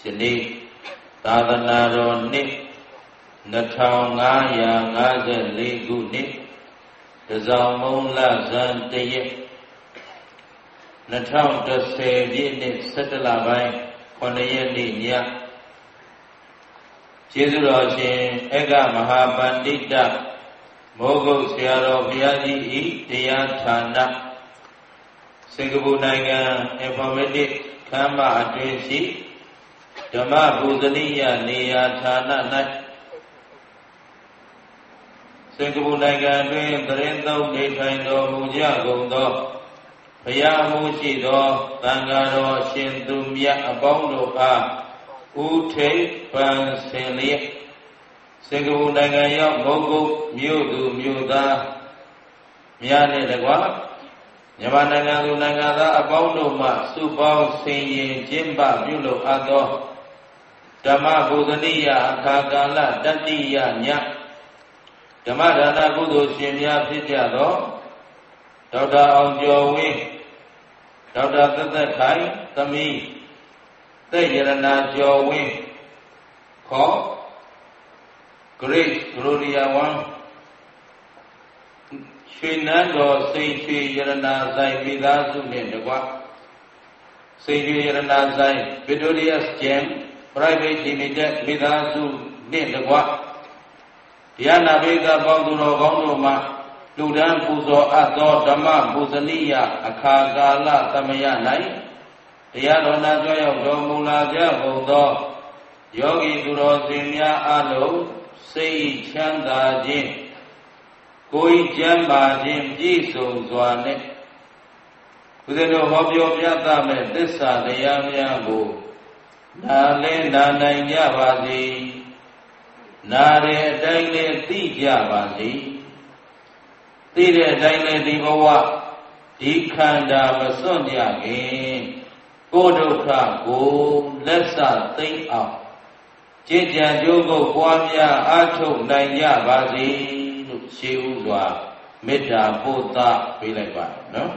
နေ့သာသနာတော်နှစ်2554ခုနှစ်တဇောင်မုံလဇန်တရက်2010ပြည့်နှစ်17လပိုင်း9ရက်နေ့ညကျေးဇူးတော်ရှင်ဧကမဟာပန္တိတမိုးကုတ်ဆရာတော်ဘုရားကြီးဤတရားဌာနစင်ကာပူနိုင်ငံ Informative ခမ်းမအတွင်းရှိဓမ္မဘူဇနိယနေရာဌာန၌စင်ကာပူနိုင်ငံအတွင်းသတင်းသုံးနေထိုင်တော်မူကြကုန်သောဘုရားအမှုရှိသောသံဃာတော်ရှင်သူမြတ်အပေါင်းတို့အားဥထိပ်ပန်ဆင်လျက်စင်ကာပူနိုင်ငံရောက်မုတ်ကုတ်မြို့သူမြို့သားများနဲ့တကွမြန်မာနိုင်ငံသူနိုင်ငံသားအပေါင်းတို့မှစုပေါင်းဆင်ရင်ကျင်းပပြုလုပ်အပ်သောဓမ္မဘူဇနိယအခါကာလတတိယညဓမ္မဒါနကုသိုလ်ရှင်များဖြစ်ကြသောဒေါက်တာအောင်ကျော်ဝင်းဒေါက်တာသက်သက်ခိုင်သမီးသက်ရတနာကျော်ဝင်းခေါ် Grace Gloria 1ရွှေနန်းတော်စိန်ရွှေရတနာဆိုင်မိသားစုနှင့်တကွစိန်ရွှေရတနာဆိုင် Victoria's Gem Private Limited မိသားစုနှင့်တကွတရားနာပိသပေါင်းသူတော်ကောင်းတို့မှလူဒန်းပူဇော်အပ်သောဓမ္မပူဇနိယအခါကာလသမယ၌တရားတော်နာကြွရောက်တော်မူလာကြကုန်သောယောဂီသူတော်စင်များအလုံးစိတ်ချမ်းသာခြင်းကိုယ်ကျမ်းမာခြင်းပြည့်စုံစွာနဲ့ဘုရားတော်ဟောပြောပြသမဲ့သစ္စာတရားများကိုနာလင်းနာနိုင်ကြပါစေနာတဲ့အတိုင်းလည်းသိကြပါစေသိတဲ့အတိုင်းလည်းဒီဘဝဒီခန္ဓာမစွန့်ကြခင်ကိုယ်ဒုက္ခကိုလက်စသိမ့်အောင်ကြည်ကြံကြိုးကုပ်ပွားများအားထုတ်နိုင်ကြပါစေလို့ရှေးဥစွာမေတ္တာပို့သပေးလိုက်ပါနော်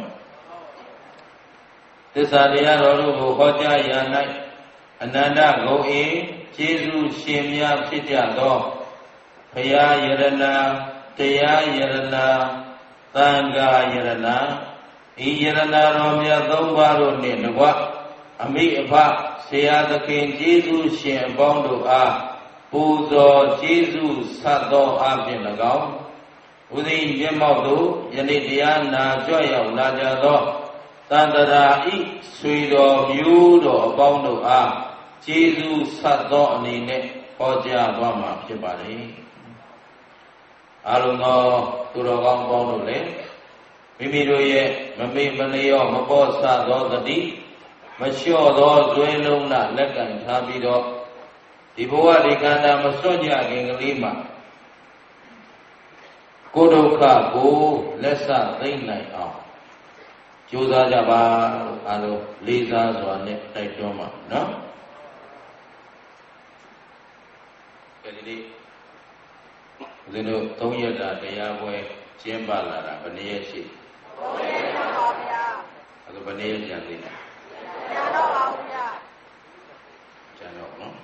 သစ္စာတရားတော်တို့ကိုဟောကြားရ၌အနန္တဂုံအေကျေးဇူးရှင်များဖြစ်ကြသောဘုရားယရနာတရားယရနာသံဃာယရနာဤယရနာတော်မြတ်သုံးပါးတို့နှင့်တကွအမိအဖဆရာသခင်ကျေးဇူးရှင်အပေါင်းတို့အားပူဇော်ကျေးဇူးဆက်သောအပြင်၎င်းဥသိမျက်မှောက်သို့ယနေ့တရားနာကြွရောက်လာကြသောသန္တရာဤဆွေတော်မျိုးတော်အပေါင်းတို့အားကျေးဇူးဆက်သောအနေနဲ့ဟောကြားသွားမှာဖြစ်ပါလေအားလုံးသောသူတော်ကောင်းပေါင်းတို့လည်းမိမိတို့ရဲ့မမေ့မလျော့မပေါ်ဆသောသတိမလျှော့သောဇွဲလုံးနဲ့လက်ကင်ထားပြီးတော့ဒီဘဝဒီခန္ဓာမစွန့်ကြခင်ကလေးမှာကိုယ်ဒုက္ခကိုလက်စသိမ့်နိုင်အောင်ကြိုးစားကြပါလို့အားလုံးလေးစားစွာနဲ့တိုက်တွန်းပါနော်ဒီနေ့ဦးဇင်းတို့3ရက်တာတရားပွဲကျင်းပလာတာဘယ်နည်းရှိ3ရက်ပါဗျာအခုဘယ်နည်းကြံသေးလဲကျန်တော့ပါဗျာကျန်တော့နော်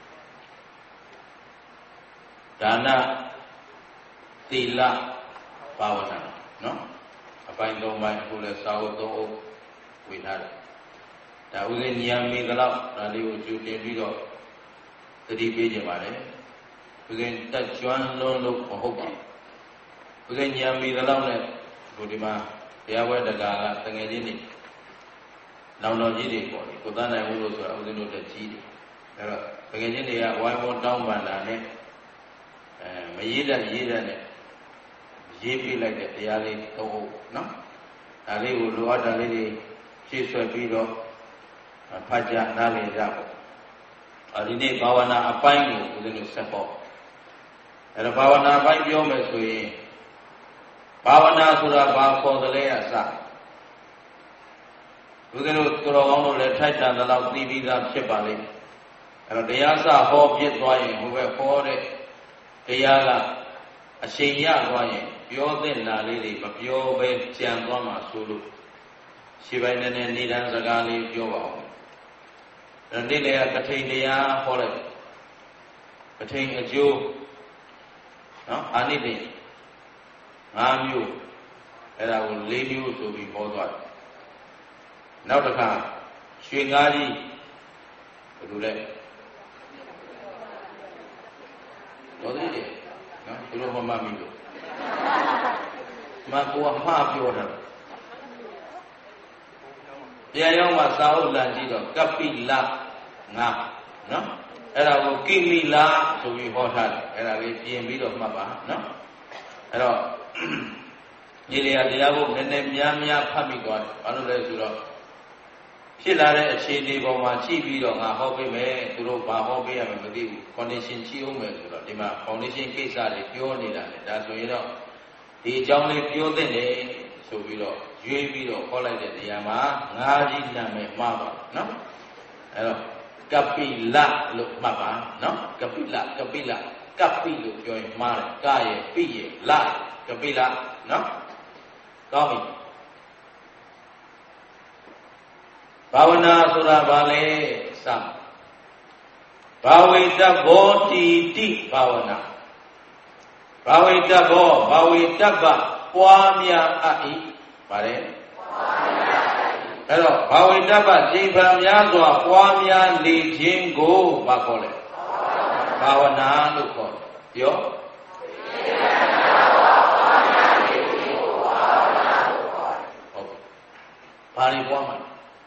ဒါနသီလဘာဝနာနော်အပိုင်း3ပိုင်းအခုလဲစာအုပ်3အုပ်ဝေထားတယ်ဒါဦးဇင်းဉာဏ်မီကတော့ဒါလေးကိုကျူတင်ပြီးတော့သတိပေးကြပါလေဦးဇင်းတက်ကျွမ်းလုံးလို့မဟုတ်ပါဘူးဦးဇင်းဉာဏ်မီတော့နဲ့ဒီမှာဘုရားဝဲတကာကတငယ်ချင်းတွေနောင်တော်ကြီးတွေပေါ့လေကိုသန်းနိုင်ဦးလို့ဆိုတာဦးဇင်းတို့တက်ကြီးတယ်အဲတော့တငယ်ချင်းတွေကဝိုင်းဝန်းတောင်းပန်တာနဲ့မရေးတတ်နဲ့ရေးပြလိုက်တဲ့တရားလေးသုံးဖို့နော်ဒါလေးကိုလိုအပ်တာလေးတွေဖြည့်ဆွဲပြီးတော့ဖတ်ကြနားလည်ကြပေါ့ဒီနေ့ဘာဝနာအပိုင်းကိုဦးဇင်းတို့ဆက်ပေါ့အဲ့တော့ဘာဝနာအပိုင်းပြောမယ်ဆိုရင်ဘာဝနာဆိုတာဘာခေါ်သလဲအစဦးဇင်းတို့တော်ကောင်းတို့လည်းထိုက်တန်တဲ့လောက်သိပြီးသားဖြစ်ပါလိမ့်မယ်အဲ့တော့တရားစဟောပြစ်သွားရင်ဟိုဘက်ဟောတဲ့တရားကအရှိန်ရသွားရင်ပြောတဲ့နာလေးတွေမပြောပဲကြံသွားမှဆိုလို့ရှေ့ပိုင်းနဲ့နေတန်းစကားလေးပြောပါဦးနေ့လေကထိန်တရားဟောလိုက်ကထိန်အကျိုးနော်အာနိသင်5မျိုးအဲ့ဒါကို4မျိုးဆိုပြီးဟောသွားတယ်နောက်တစ်ခါရွှေငါးကြီးဘယ်လိုလဲတော်သေးတယ်နော်သူတို့မှတ်မိလို့မကိုကမှားပြောတာပြန်ရောက်မှစာအုပ်လန်ကြည့်တော့ကပိလငါနော်အဲ့ဒါကိုကိမိလာဆိုပြီးဟောထားတယ်အဲ့ဒါလေးပြင်ပြီးတော့မှတ်ပါနော်အဲ့တော့ညီလေးတရားကိုနည်းနည်းများဖတ်မိသွားတယ်ဘာလို့လဲဆိုတော့ဖြစ်လာတဲ့အခြေအနေပေါ်မှာကြည့်ပြီးတော့ငါဟောပေးမယ်သူတို့ဘာဟောပေးရမယ်မသိဘူး condition ကြည့်အောင်မယ်ဆိုတော့ဒီမှာ foundation ကိစ္စတွေပြောနေတာလေဒါဆိုရင်တော့ဒီအကြောင်းလေးပြောသင့်တယ်ဆိုပြီးတော့ရွေးပြီးတော့ဟောလိုက်တဲ့နေရာမှာငါးကြီးနာမည်မှားပါနော်အဲ့တော့ကပိလလို့မှတ်ပါနော်ကပိလကပိလို့ပြောရင်မှားတယ်ကရဲ့ပိရဲ့လကပိလနော်ကောင်းပြီဘာဝနာဆိုတာဘာလဲစဘာဝိတ္တဘောတိတိဘာဝနာဘာဝိတ္တဘောဘာဝိတ္တပပွားများအပ်၏ဗါတယ်အဲ့တော့ဘာဝိတ္တပစိတ်ဖန်များစွာပွားများလေခြင်းကိုဘာခေါ်လဲဘာဝနာလို့ခေါ်တယ်ပြောဘာတွေပွားမှာ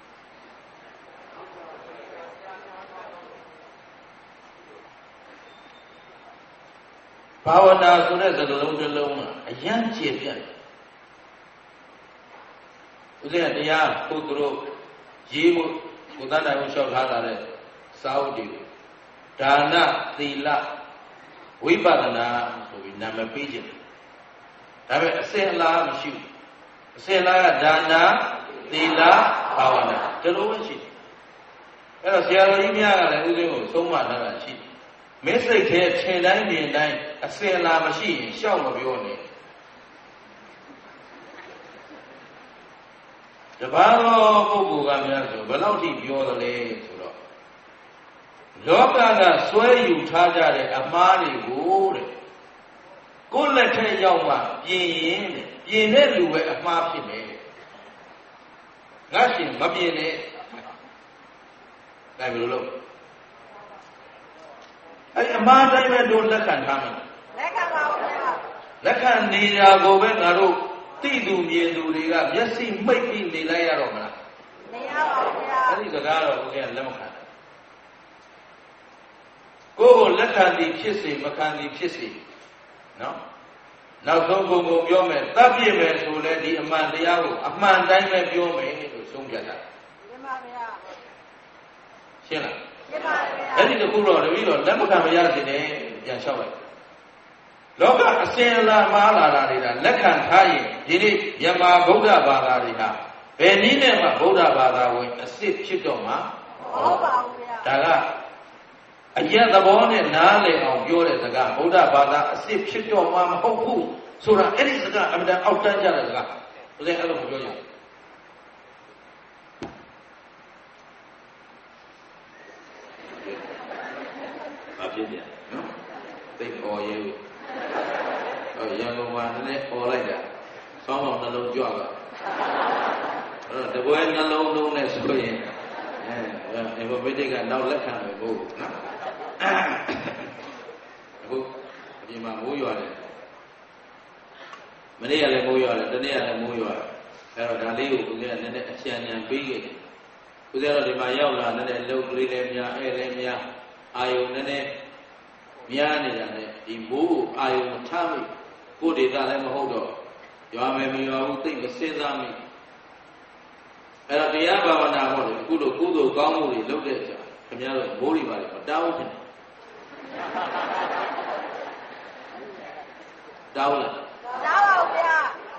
ဘာဝနာဆိုတဲ့စကားလုံးတစ်လုံးကအယံကျေပြတ်ဦးဇင်းတရားပုဂ္ဂိုလ်ရေးဖို့ကိုယ်တတ်နိုင်ဖို့လျှောက်ထားတာတဲ့စာအုပ်တွေကိုဒါနသီလဝိပဿနာဆိုပြီးနာမည်ပေးခြင်းဒါပေမဲ့အစဉ်အလာမရှိဘူးအစဉ်အလာကဒါနသီလဘာဝနာဒီလိုပဲရှိတယ်အဲ့တော့ဆရာတော်ကြီးများကလည်းဦးဇင်းကိုဆုံးမထားတာရှိတယ်မင်းစိတ်ထဲထင်တိုင်းမြင်တိုင်းအစဉ်အလာမရှိရင်ရှောက်မပြောနဲ့တပါးသောပုဂ္ဂိုလ်ကများဆိုဘယ်လောက်ထိပြောသလဲဆိုတော့လောကကစွဲယူထားကြတဲ့အမှားတွေကိုတဲ့ကိုယ်လက်ထက်ရောက်မှပြင်ရင်တဲ့ပြင်တဲ့လူပဲအမှားဖြစ်မယ်ငါရှင်မပြင်နဲ့ဒါဘယ်လိုလုပ်အဲ့အမှားတိုင်းပဲတို့လက်ခံထားမယ်လက်ခံပါဦးဗျာလက်ခံနေကြကိုပဲငါတို့သိသူမြင်သူတွေကမျက်စိမှိတ်ပြီးနေလိုက်ရတော့မလားမရပါဘူးဗျာအဲ့ဒီစကားတော့ဘုရားလက်မခံကိုယ်ကိုလက်ခံသည်ဖြစ်စေမခံသည်ဖြစ်စေနော်နောက်ဆုံးဘုံကိုပြောမယ်တပ်ပြည့်မယ်ဆိုလဲဒီအမှန်တရားကိုအမှန်တိုင်းပဲပြောမယ်လို့ဆုံးဖြတ်တာရှင်းပါဗျာရှင်းလားရှင်းပါဗျာအဲ့ဒီတခုတော့တပည့်တော်လက်မခံမရစေနဲ့ပြန်လျှောက်လိုက်လောကအစဉ်အလာမှားလာတာတွေကလက်ခံထားရင်ဒီနေ့မြန်မာဗုဒ္ဓဘာသာတွေဟာဘယ်နည်းနဲ့မှဗုဒ္ဓဘာသာဝင်အစ်စ်ဖြစ်တော့မှာမဟုတ်ပါဘူးဗျာဒါကအကျဉ်းသဘောနဲ့နားလည်အောင်ပြောတဲ့စကားဗုဒ္ဓဘာသာအစ်စ်ဖြစ်တော့မှာမဟုတ်ဘူးဆိုတာအဲ့ဒီစကားအမှန်တန်အောက်တန်းကြတဲ့စကားဦးဇင်းအဲ့လိုမပြောရဘူးဘာဖြစ်ပြန်နော်သိပေါ်ရေးရန်ကုန်မှာလည်းပေါ်လိုက်တာဆောင်းအောင်နှလုံးကြွတာအဲ့တော့တပွဲနှလုံးလုံးနဲ့ဆိုရင်အဘိဓိကနောက်လက်ခံမယ်ဘုနော်အခုဒီမှာမိုးရွာတယ်မနေ့ကလည်းမိုးရွာတယ်တနေ့ကလည်းမိုးရွာတယ်အဲ့တော့ဒါလေးကိုဦးဇင်းကနည်းနည်းအချမ်းဉာဏ်ပေးခဲ့တယ်ဦးဇင်းတော့ဒီမှာရောက်လာနည်းနည်းလုံလေးလည်းများအဲ့လည်းများအာယုံနည်းနည်းများနေတာနဲ့ဒီမိုးကိုအာယုံထားမိကိုယ်ဒေတာလည်းမဟုတ်တော့ရွာမယ်မရွာဘူးသိမစင်စားမိအဲ့တော့တရားဘာဝနာဟောတယ်အခုလိုကုသိုလ်ကောင်းမှုတွေလုပ်တဲ့အခါခင်ဗျားတို့မိုးတွေပါလေမတောင်းဘူးတောင်းလားတောင်းပါဦးဗျာ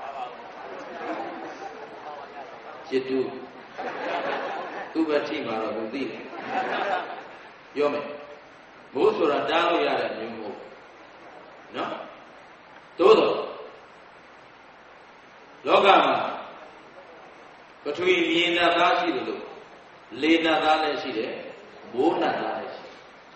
จิตတူသူ့ဘက်ထိမှာတော့သူသိတယ်ပြောမယ်မိုးဆိုတာတားလို့ရတဲ့မျိုးမို့နော်သို့တော့လောကမှာပထဝီမြေနတ်သားရှိတယ်လို့လေနတ်သားလည်းရှိတယ်မိုးနတ်သားလည်းရှိ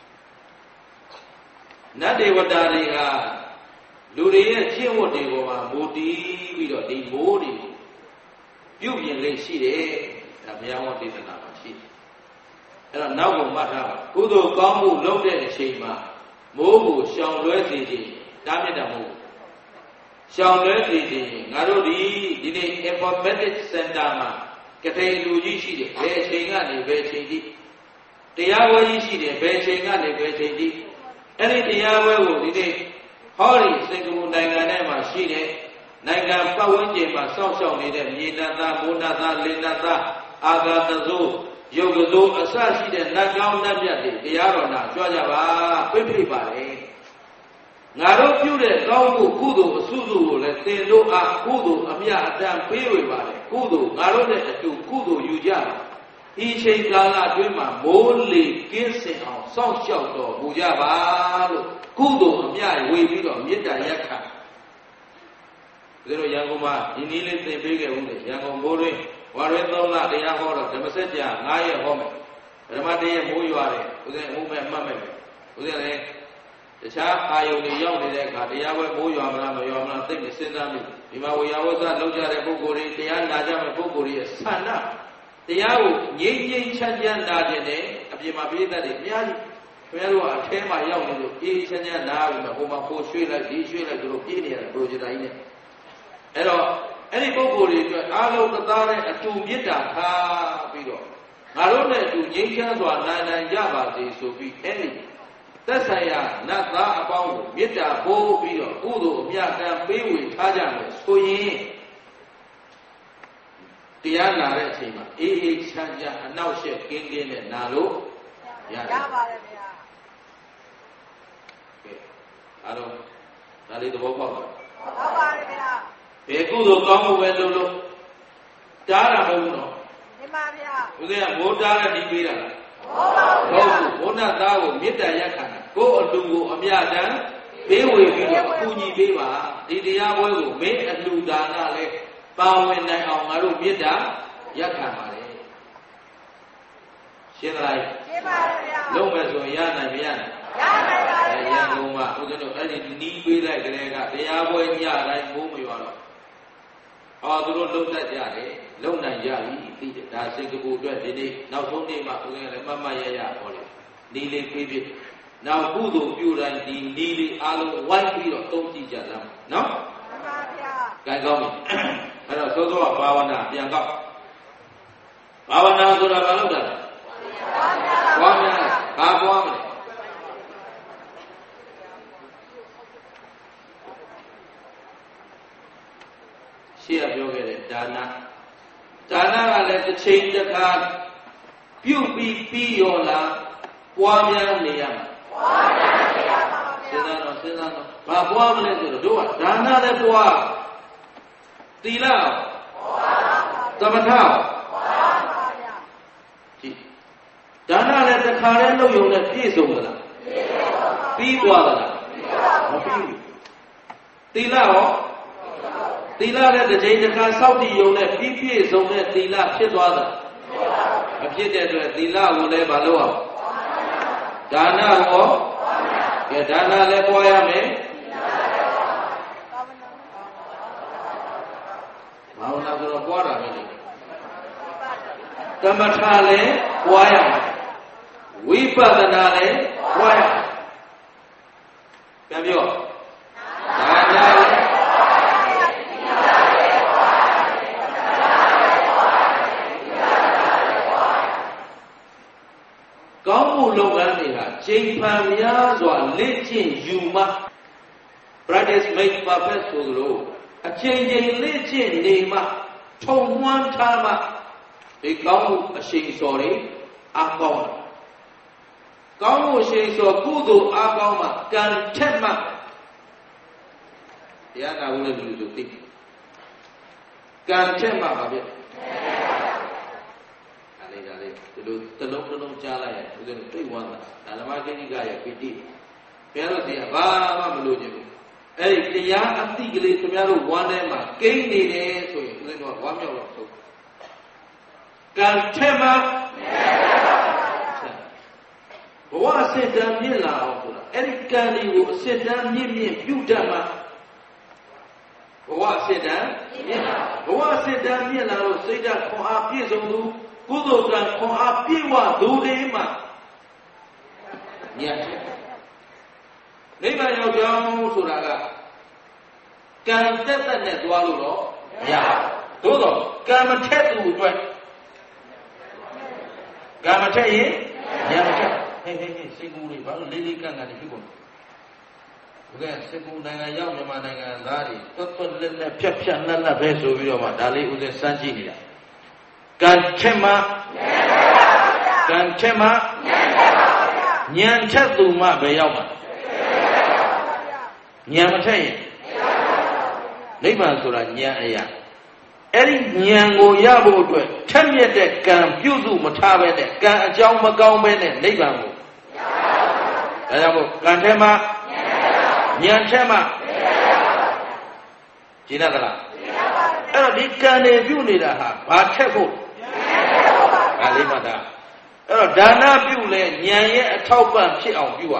နတ်ဒေဝတာတွေကလူတွေရဲ့ကျင့်ဝတ်တွေပေါ်မှာမူတည်ပြီးတော့ဒီမိုးတွေပြုပြင်လေးရှိတယ်ဒါဘုရားဟောဒေသနာမှာရှိတယ်အဲ့တော့နောက်ကမှတ်ထားပါကုသိုလ်ကောင်းမှုလုပ်တဲ့အချိန်မှာမိုးကိုရှောင်လွဲစေခြင်းတားမြစ်တာမဟုတ်ရှောင်လွဲစေခြင်းငါတို့ဒီနေ့ informatics center မှာကတိလူကြီးရှိတယ်ဘယ်အချိန်ကနေဘယ်အချိန်ထိတရားဝဲကြီးရှိတယ်ဘယ်အချိန်ကနေဘယ်အချိန်ထိအဲ့ဒီတရားဝဲကိုဒီနေ့ဟောဒီစင်ကာပူနိုင်ငံထဲမှာရှိတဲ့နိုင်ငံပတ်ဝန်းကျင်မှာစောင့်ရှောက်နေတဲ့မြေနတ်သားမိုးနတ်သားလင်းနတ်သားအာဂါတဇိုးရုပ်ကဇိုးအစရှိတဲ့နတ်ကောင်းနတ်မြတ်တွေတရားတော်နာကြွကြပါပြိပိပါလေငါတို့ပြုတဲ့ကောင်းမှုကုသိုလ်အစုစုကိုလည်းသင်တို့အားကုသိုလ်အမြတ်အတမ်းပေးဝေပါလေကုသိုလ်ငါတို့နဲ့အတူကုသိုလ်ယူကြပါဤချိန်ကာလအတွင်းမှာမိုးလေကင်းစင်အောင်စောင့်ရှောက်တော်မူကြပါလို့ကုသိုလ်အမြတ်ဝေပြီးတော့မေတ္တာရက်ခံဒီလိုရန်ကုန်မှာဒီနည်းလေးသင်ပေးခဲ့ဦးလေရန်ကုန်မိုးတွင်ဝါရွေး3လတရားဟောတော့ဓမ္မစကြာ9ရက်ဟောမယ်ပထမတည်းမိုးရွာတယ်ဦးဇင်းအမှုမဲ့မှတ်မယ်ဦးဇင်းလည်းတခြားအာယုန်တွေရောက်နေတဲ့အခါတရားပွဲမိုးရွာမလားမရွာမလားသိနေစဉ်းစားမိဒီမှာဝေယဝဇ္ဇလောက်ကြတဲ့ပုဂ္ဂိုလ်တွေတရားနာကြမဲ့ပုဂ္ဂိုလ်တွေရဲ့ဆန္ဒတရားကိုငြိမ့်ငြိမ့်ချမ်းချမ်းနာခြင်းနဲ့အပြင်မှာပြိတ္တတွေအများကြီးခင်ဗျားတို့ကအထဲမှာရောက်နေလို့အေးချမ်းချမ်းနာပြီးမှဟိုမှာပို့ရွှေ့လိုက်ဒီရွှေ့လိုက်တို့ပြေးနေရတာပရိုဂျက်တာကြီးနဲ့အဲ့တော့အဲ့ဒီပုဂ္ဂိုလ်တွေအတွက်အားလုံးသသားနဲ့အတူမေတ္တာထားပြီးတော့ငါတို့နဲ့အတူငြိမ်းချမ်းစွာနိုင်ကြပါစေဆိုပြီးအဲ့ဒီသက်ဆိုင်ရာနတ်သားအပေါင်းကိုမေတ္တာပို့ပြီးတော့ကုသိုလ်အမြတ်တမ်းပေးဝေထားကြမယ်ဆိုရင်တရားနာတဲ့အချိန်မှာအေးအေးချမ်းချမ်းအနောက်ရှက်ကင်းကင်းနဲ့နာလို့ရပါတယ်ဗျာကဲအားလုံးဒါလေးသဘောပေါက်ပါဟုတ်ပါတယ်ဗျာဘယ်ကုသိုလ်ကောင်းမှုပဲလုပ်လို့တားတာမဟုတ်ဘူးနော်မှန်ပါဗျာဦးဇင်းကမိုးတားတဲ့ဒီပေးတာလားဟုတ်ပါဘူးဘုန်းတော်သားကိုမေတ္တာရက်ခံတာကိုယ်အလူကိုအမြတ်တမ်းပေးဝေပြီးတော့အကူအညီပေးပါဒီတရားပွဲကိုမင်းအလူဒါနလည်းပါဝင်နိုင်အောင်ငါတို့မေတ္တာရက်ခံပါလေရှင်းလားရှင်းပါဗျာလုံးမယ်ဆိုရင်ရနိုင်မရနိုင်ရနိုင်ပါဗျာရန်ကုန်မှာဦးဇင်းတို့အဲ့ဒီနီးပေးလိုက်ကြတဲ့ကတရားပွဲညတိုင်းမိုးမရွာတော့သူတို့လုံတတ်ကြတယ်လုံနိုင်ကြပြီသိတယ်ဒါစင်ကာပူအတွက်ဒီနေ့နောက်ဆုံးနေ့မှာဦးဇင်းလည်းမရဟောတယ်နီးလေးပေးပြီးနောက်ကုသိုလ်ပြုတိုင်းဒီနီးလေးအားလုံးဝိုင်းပြီးတော့သုံးကြည့်ကြလားနော်မှန်ပါဗျာကြိုင်ကောင်းပြီအဲ့တော့သောသောဘာဝနာပြန်ကောက်ဘာဝနာဆိုတာဘာလို့လဲပွားများဘာပွားမလဲရှေ့ကပြောခဲ့တဲ့ဒါနကလည်းတစ်ချိန်တစ်ခါပြုတ်ပြီးရောလားပွားများနေရမှာပွားများနေရပါဗျာစဉ်းစားတော့ဘာပွားမလဲဆိုတော့တို့ကဒါနလည်းပွားသီလပွားသမထပွားပါဗျာကြည့်ဒါနလည်းတစ်ခါတည်းလုပ်ရုံနဲ့ပြည့်စုံမလားပြီးသွားသလားမပြီးဘူးသီလရောသီလလည်းတစ်ချိန်တစ်ခါစောင့်တည်ရုံနဲ့ပြည့်စုံတဲ့သီလဖြစ်သွားတာမဖြစ်တဲ့အတွက်သီလကိုလည်းမလုပ်အောင်ဒါနရောကဲဒါနလည်းပွားရမယ်ဘာဝနာဆိုတော့ပွားတာပဲလေသမထလည်းပွားရမယ်ဝိပဿနာလည်းပွားရမယ်ပြန်ပြောဒါနလည်းကောင်းမှုလုပ်ငန်းတွေဟာချိန်ဖန်များစွာလေ့ကျင့်ယူမှ practice make perfect ဆိုလို့အချိန်ချင်းလေ့ကျင့်နေမှထုံမှန်းထားမှဒီကောင်းမှုအရှိန်စော်တွေအကောင်းကောင်းမှုအရှိန်စော်ကုသိုလ်အကောင်းမှကံထက်မှတရားနာဖို့လည်းလူတို့သိကံထက်မှပါဗျဒါလေးဒီလိုတစ်လုံးကြားလိုက်ရင်ဦးဇင်းတို့သိဝမ်းတာဒါဓမ္မကိဋ္တိကရဲ့ပိဋိဘုရားတို့သိဘာမှမလို့ခြင်းဘူးအဲ့ဒီတရားအသိကလေးခင်ဗျားတို့ဝမ်းထဲမှာကိန်းနေတယ်ဆိုရင်ဦးဇင်းတို့ကဝမ်းမြောက်တော့ဆုံးကံထက်မှဝအစစ်တမ်းမြင့်လာအောင်ဆိုတာအဲ့ဒီကံတွေကိုအစစ်တမ်းမြင့်ပြုတတ်မှာဘဝအစစ်တမ်းမြင့်လာဘဝအစစ်တမ်းမြင့်လာလို့စိတ်ဓာတ်ခွန်အားပြည့်စုံသူကုသိုလ်ကံခွန်အားပြည့်ဝသူတွေမှာညံ့နိဗ္ဗာန်ရောက်ကြောင်းဆိုတာကကံတက်နဲ့သွားလို့တော့မရဘူးသို့တော့ကံမထက်သူအတွက်ကံမထက်ရင်ညံ့မထက်ဟဲ့စိတ်ကူးလေးဘာလို့လေးကံနေဖြစ်ကုန်ဘုရားစိတ်ကူးနိုင်ငံရောက်မြန်မာနိုင်ငံသားတွေတွတ်လက်ဖြတ်နက်ပဲဆိုပြီးတော့မှဒါလေးဦးစင်းစမ်းကြည့်နေတာကံထက်မှကံထက်မှညံထက်သူမှပဲရောက်မှာညံမထက်ရင်နိဗ္ဗာန်ဆိုတာညံအရာအဲ့ဒီညံကိုရဖို့အတွက်ထက်မြက်တဲ့ကံပြုစုမထားပဲနဲ့ကံအကြောင်းမကောင်းပဲနဲ့နိဗ္ဗာန်ကိုဒါကြောင့်မို့ကံထက်မှညံထက်မှကျင်းရသလားအဲ့တော့ဒီကံတွေပြုနေတာဟာဘာထက်ဖို့ဒါလေးမှတာအဲ့တော့ဒါနပြုလဲဉာဏ်ရဲ့အထောက်ပံ့ဖြစ်အောင်ပြုရ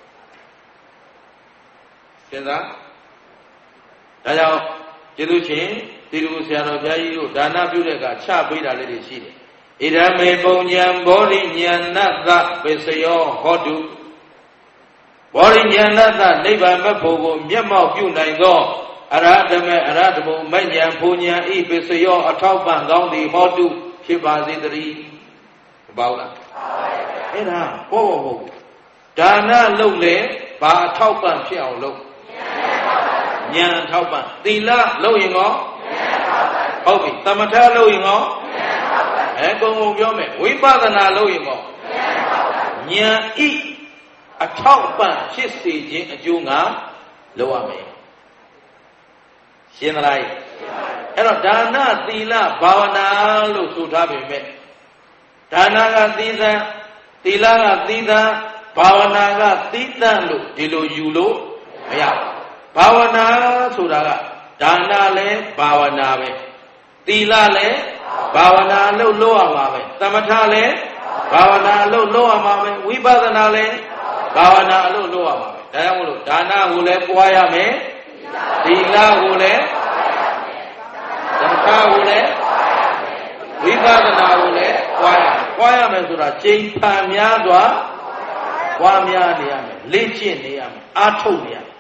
စဉ်းစားဒါကြောင့်ကျေးဇူးရှင်ဒီလိုဆရာတော်ဘုရားကြီးတို့ဒါနပြုတဲ့အခါချပေးတာလေးတွေရှိတယ်ဣဒမေပုံဉံဘောရိဉာဏတပစ္စယောဟောတုဘောရိဉာဏတနိဗ္ဗာန်မဖို့ကိုမျက်မှောက်ပြုနိုင်သောအရဟတမေအရဟတဘုံမဉ္ဇဉ်ဘုံဉဏ်ဤပစ္စယောအထောက်ပံ့ကောင်းသည်ဟောတုဖြစ်ပါစေတည်းဘောက်လားအဲ့ဒါဟုတ်ဒါနလုပ်လေဘာအထောက်ပံ့ဖြစ်အောင်လုပ်ဉာဏ်အထောက်ပံ့သီလလုပ်ရင်ရောဟုတ်ပြီသမထလုပ်ရင်ရောကုံပြောမယ်ဝိပဿနာလုပ်ရင်ရောဉာဏ်ဤအထောက်ပံ့ဖြစ်စေခြင်းအကျိုးငါလုပ်ရမယ်ရှင်းသလားအဲ့တော့ဒါနသီလဘာဝနာလို့ဆိုထားပေမဲ့ဒါနကသီးသန့်သီလကသီးသန့်ဘာဝနာကသီးသန့်လို့ဒီလိုယူလို့မရဘူးဘာဝနာဆိုတာကဒါနလည်းဘာဝနာပဲသီလလည်းဘာဝနာလို့လုပ်ရမှာပဲသမထလည်းဘာဝနာလို့လုပ်ရမှာပဲဝိပဿနာလည်းဘာဝနာလို့လုပ်ရမှာပဲဒါကြောင့်မို့လို့ဒါနကိုလည်းပွားရမယ်သီလကိုလည်းသမထကိုလည်းဝိပဿနာကိုလည်းပွားရမယ်ဆိုတာကျင့်ဖန်များစွာပွားများနေရမယ်လေ့ကျင့်နေရမယ်အားထုတ်နေရမယ်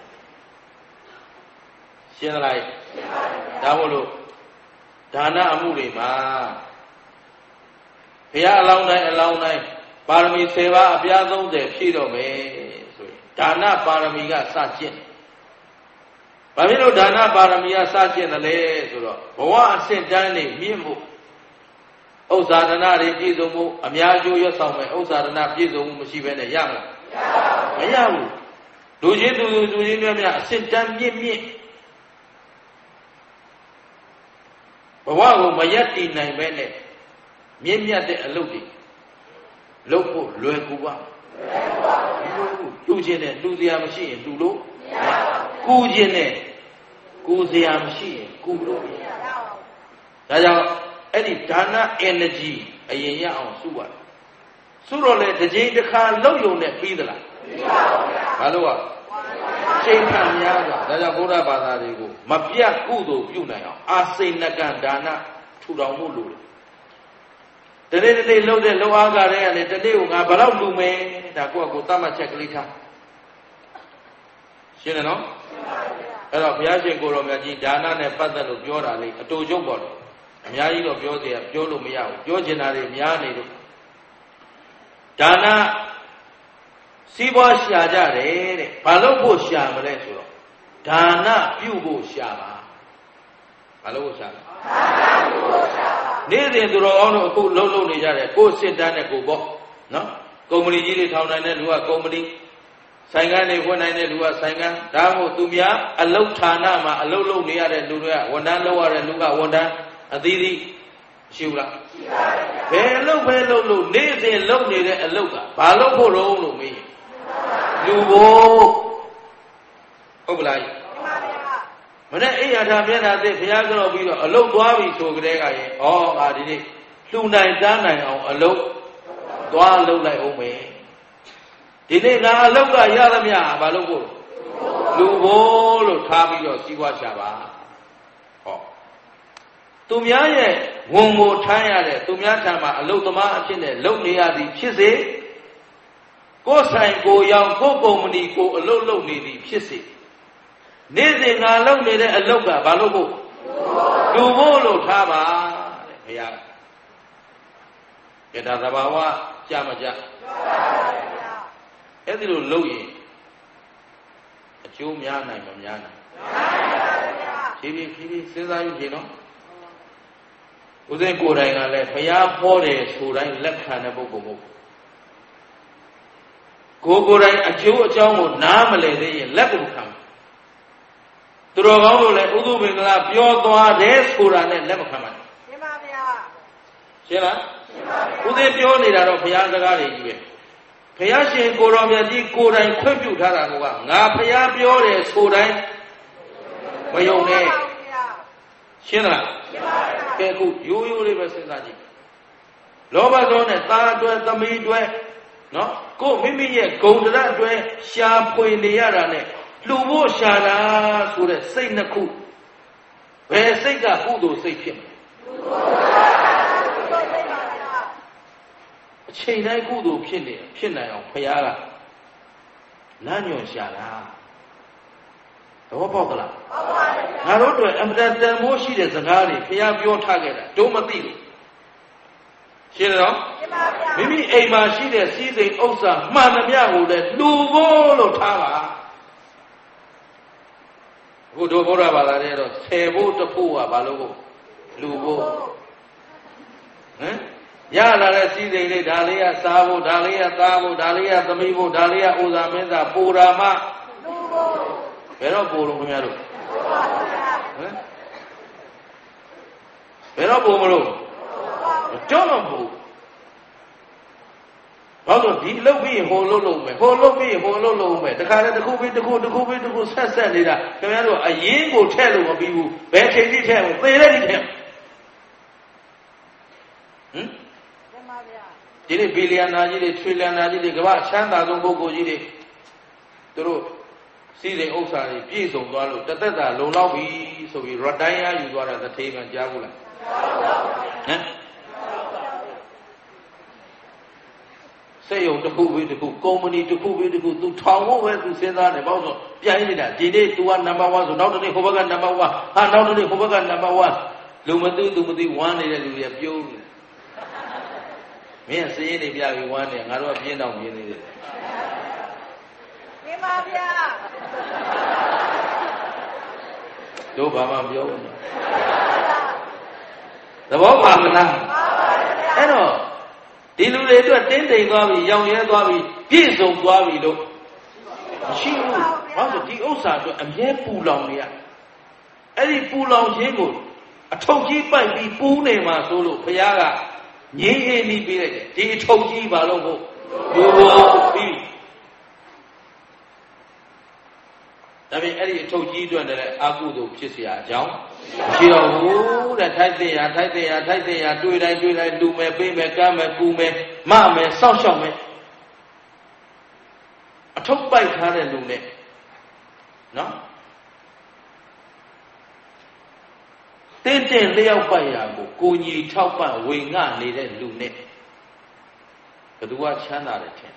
ရှင်းသလားဒါမို့လို့ဒါနအမှုတွေမှာဘုရားအလောင်းတိုင်းပါရမီ10ပါးအပြား30ဖြည့်တော့မယ်ဆိုရင်ဒါနပါရမီကစကျင့်ဘာဖြစ်လို့ဒါနပါရမီကစကျင့်တယ်လဲဆိုတော့ဘဝအဆင့်တန်းနေမြင့်မှုဥစ္စာဒနာတွေပြည့်စုံမှုအများကျိုးရွတ်ဆောင်မယ်ဥစ္စာဒနာပြည့်စုံမှုမရှိဘဲနဲ့ရမလားမရဘူးလူချင်းများအဆင့်တန်းမြင့်ဘဝကိုမရက်တည်နိုင်ပဲနဲ့မြင့်မြတ်တဲ့အလုပ်တွေလုပ်ဖို့လွယ်ကူပါလူချင်းနဲ့လူစရာမရှိရင်လူလို့ကူချင်းနဲ့ကူစရာမရှိရင်ကူလို့ဒါကြောင့်အဲ့ဒီဒါန energy အရင်ရအောင်စုပါစုတော့လေတစ်ချိန်တစ်ခါလှုပ်ယုံနဲ့ပြီးသလားဘာလို့อ่ะချိန်ခံများစွာဒါကြောင့်ဘုရားဘာသာတွေကိုမပြတ်ကုသိုလ်ပြုနိုင်အောင်အာစိဏကံဒါနထူထောင်မှုလိုတယ်တနေ့လှုပ်တဲ့လှုပ်အားကလည်းတနေ့ကိုငါဘယ်တော့လူမယ်ဒါကိုယ့်ကိုသတ်မှတ်ချက်ကလေးထားရှင်းတယ်နော်အဲ့တော့ဘုရားရှင်ကိုယ်တော်မြတ်ကြီးဒါနနဲ့ပတ်သက်လို့ပြောတာလေးအတူချုပ်ပေါ့လေအများကြီးတော့ပြောလို့မရဘူးပြောချင်တာတွေများနေလို့ဒါနစီးပွားရှာကြတယ်တဲ့ဘာလို့ဖို့ရှာမလဲဆိုတော့ဒါနပြုဖို့ရှာပါဘာလို့ဖို့ရှာလဲနေ့စဉ်သူတော်ကောင်းတို့အခုလှုပ်နေကြတယ်ကိုယ်စစ်တမ်းနဲ့ကိုပေါ့နော်ကုမ္ပဏီကြီးတွေထောင်နိုင်တဲ့လူကကုမ္ပဏီဆိုင်ကန်းတွေဝင်နိုင်တဲ့လူကဆိုင်ကန်းဒါမှမဟုတ်သူများအလုတ်ဌာနမှာအလုတ်လုပ်နေရတဲ့လူတွေကဝန်ထမ်းလုပ်ရတဲ့လူကဝန်ထမ်းအသီးသီးရှိဘူးလားရှိပါဘူးဘယ်လုပ်ပဲလုပ်လို့နေ့စဉ်လုပ်နေတဲ့အလုတ်ကဘာလုပ်ဖို့လုံးလို့မေးလူဖို့ဟုတ်ကလားမနေ့အိယာထာမျက်နှာသိဘုရားကြောက်ပြီးတော့အလုတ်သွားပြီဆိုကြတဲ့ကရင်ဩငါဒီနေ့လှူနိုင်တန်းနိုင်အောင်အလုတ်သွားလုပ်လိုက်အောင်မယ်ဒီနေ့ငါအလောက်ကရသမျှဘာလို့ဖို့လူဘိုးလို့ထားပြီးတော့စီးပွားရှာပါဟောသူများရဲ့ဝန်ကိုထမ်းရတဲ့သူများထံမှာအလုသမားအဖြစ်နဲ့လုပ်နေရသည်ဖြစ်စေကိုယ်ဆိုင်ကိုရောင်ကိုယ်ကုမ္ပဏီကိုအလုပ်လုပ်နေသည်ဖြစ်စေနေ့စဉ်ငါလုပ်နေတဲ့အလုပ်ကဘာလို့ဖို့လူဘိုးလို့ထားပါတဲ့ဘုရားကဒါသဘာဝကြမကြအဲ့ဒီလိုလုပ်ရင်အကျိုးများနိုင်မများနိုင်ဖြည်းဖြည်းစဉ်းစားယူကြည့်နော်ဦးဇင်းကိုယ်တိုင်ကလည်းဘုရားဟောတယ်ဆိုတိုင်းလက်ခံတဲ့ပုဂ္ဂိုလ်မဟုတ်ကိုယ်တိုင်အကျိုးအကြောင်းကိုနားမလည်သေးရင်လက်ကိုခံသူတော်ကောင်းတို့လည်းဥဒုမင်္ဂလာပြောသွားတယ်ဆိုတာနဲ့လက်မခံပါနဲ့ရှင်းပါဗျာရှင်းလားရှင်းပါဗျာဦးဇင်းပြောနေတာတော့ဘုရားစကားတွေကြီးပဲဘုရားရှင်ကိုတော်မြတ်ကြီးကိုယ်တိုင်ခွင့်ပြုထားတာကငါဘုရားပြောတယ်ဆိုတိုင်းမယုံနဲ့ရှင်းလားရှင်းပါဗျာကဲအခုရိုးရိုးလေးပဲစဉ်းစားကြည့်လောဘသောနဲ့သားအတွက်သမီးအတွက်နော်ကိုမိမိရဲ့ဂုဏ်တရားအတွက်ရှားဖွေနေရတာနဲ့လူဖို့ရှာတာဆိုတဲ့စိတ်နှစ်ခုဘယ်စိတ်ကကုသိုလ်စိတ်ဖြစ်မလဲအချိန်တိုင်းကုသိုလ်ဖြစ်နိုင်အောင်ဘုရားကလမ်းညွှန်ရှာတာတော့ပေါက်သလားပေါက်ပါဗျာငါတို့တို့အမှန်တန်မိုးရှိတဲ့စကားတွေဘုရားပြောထားခဲ့တာတို့မသိဘူးရှင်းတော့ရှင်းပါဗျာမိမိအိမ်မှာရှိတဲ့စည်းစိမ်ဥစ္စာမှန်သမျှကိုလည်းလူဖို့လို့ထားပါအခုတို့ဘုရားဘာသာတဲ့တော့ဆယ်ဖို့တစ်ဖို့ကဘာလို့ကိုလူဖို့ဟမ်ရလာတဲ့စည်းစိမ်လေးဒါလေးကစားဖို့ဒါလေးကသားဖို့ဒါလေးကသမီးဖို့ဒါလေးကဥသာမင်းသားပူရာမလူဖို့ဘယ်တော့ပူလို့ခင်ဗျားတို့ဟမ်ဘယ်တော့ပူမလို့တော့မပူဘာလို့ဒီလှုပ်ပြီးဟိုလှုပ်လို့မယ်ဟိုလှုပ်ပြီးဟိုလှုပ်လို့မယ်တခါတည်းတစ်ခုပြီးတစ်ခုဆက်နေတာခင်ဗျားတို့အရင်ကိုထည့်လို့မပြီးဘူးဘယ်ချိန်ထိထည့်မလဲသေတဲ့ဒီထည့်ဟမ်ဒီနေ့ဘီလီယံနာကြီးတွေထရီလီယံနာကြီးတွေကမ္ဘာချမ်းသာဆုံးပုဂ္ဂိုလ်ကြီးတွေသူတို့စီးစိမ်ဥစ္စာတွေပြည့်စုံသွားလို့တသက်တာလုံလောက်ပြီဆိုပြီးရတိုင်းရယူသွားတာသထေးကကြားဘူးလားဟမ်စေယုံတစ်ခုပြီးတစ်ခုကုမ္ပဏီတစ်ခုပြီးတစ်ခုသူထောင်ဖို့ပဲသူစဉ်းစားတယ်ဘာလို့ဆိုပြိုင်နေတာဒီနေ့ तू ကနံပါတ်1ဆိုနောက်တစ်နေ့ဟိုဘက်ကနံပါတ်1ဟာနောက်တစ်နေ့ဟိုဘက်ကနံပါတ်1လူမသိသူမသိဝမ်းနေတဲ့လူတွေပြုံးနေတယ်မင်းစည်ရင်နေပြပြီးဝမ်းနေငါတို့ကပြင်းတော့ပြင်းနေတယ်ပြပါဗျာတို့ဘာမှပြောဘူးသဘောပါမလားအဲ့တော့ဒီလူတွေအတွက်တင်းတိမ်သွားပြီရောင်ရဲသွားပြီပြည့်စုံသွားပြီလို့မရှိဘူးဘာလို့ဒီဥစ္စာအတွက်အမြဲပူလောင်နေရအဲ့ဒီပူလောင်ခြင်းကိုအထုပ်ကြီးပိုက်ပြီးပူးနေမှာဆိုလို့ဘုရားကငြိမ်းအေးပြီးပြလိုက်တယ်ဒီအထုပ်ကြီးဘာလို့ဟုတ်လူဘောပြီးဒါပေမဲ့အဲ့ဒီအထုပ်ကြီးအတွက်လည်းအာကုသို့ဖြစ်เสียအကြောင်းမရှိတော့ဘူးတဲ့ထိုက်တဲ့ရာတွေ့တိုင်းလူမယ်ပေးမယ်ကမ်းမယ်ကူမယ်မမယ်စောင့်ရှောက်မယ်အထုပ်ပိုက်ထားတဲ့လူနဲ့နော်တင်းလျောက်ပိုက်ရာကိုညီထောက်ပံ့ဝေငှနေတဲ့လူနဲ့ဘယ်သူကချမ်းသာတယ်ထင်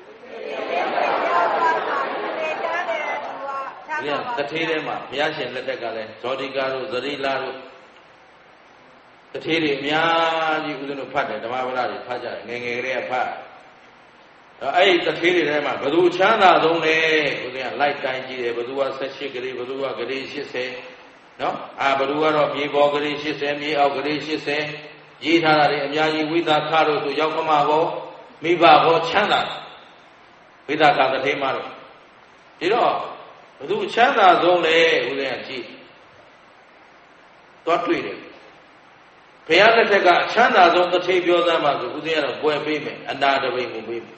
တယ်တထေးထဲမှာဘုရားရှင်လက်ထက်ကလည်းဇောတိကာတို့ဇရိလာတို့တထေးတွေအများကြီးဦးဇင်းတို့ဖတ်တယ်ဓမ္မပဒတွေဖတ်ကြတယ်ငယ်ကလေးကဖတ်အဲ့ဒီတထေးတွေထဲမှာဘယ်သူချမ်းသာဆုံးလဲဦးဇင်းကလိုက်တိုင်းကြည့်တယ်ဘယ်သူက18ကလေးဘယ်သူကကလေး80နော်ဘယ်သူကတော့မြေပေါ်ကလေး80မြေအောက်ကလေး80ရေးထားတာတွေအများကြီးဝိသခတို့ဆိုရောက်ကမဘောမိဘဘောချမ်းသာဝိသခတထေးမတို့ဒီတော့ဘယ်သူချမ်းသာဆုံးလဲဦးဇင်းကကြည့်သွားတွေ့တယ်ဘုရားလက်ထက်ကအချမ်းသာဆုံးတထေးပြောသားမှဆိုဦးဇင်းကတော့ပွဲပေးမယ်အနာတပိန်ကိုပေးမယ်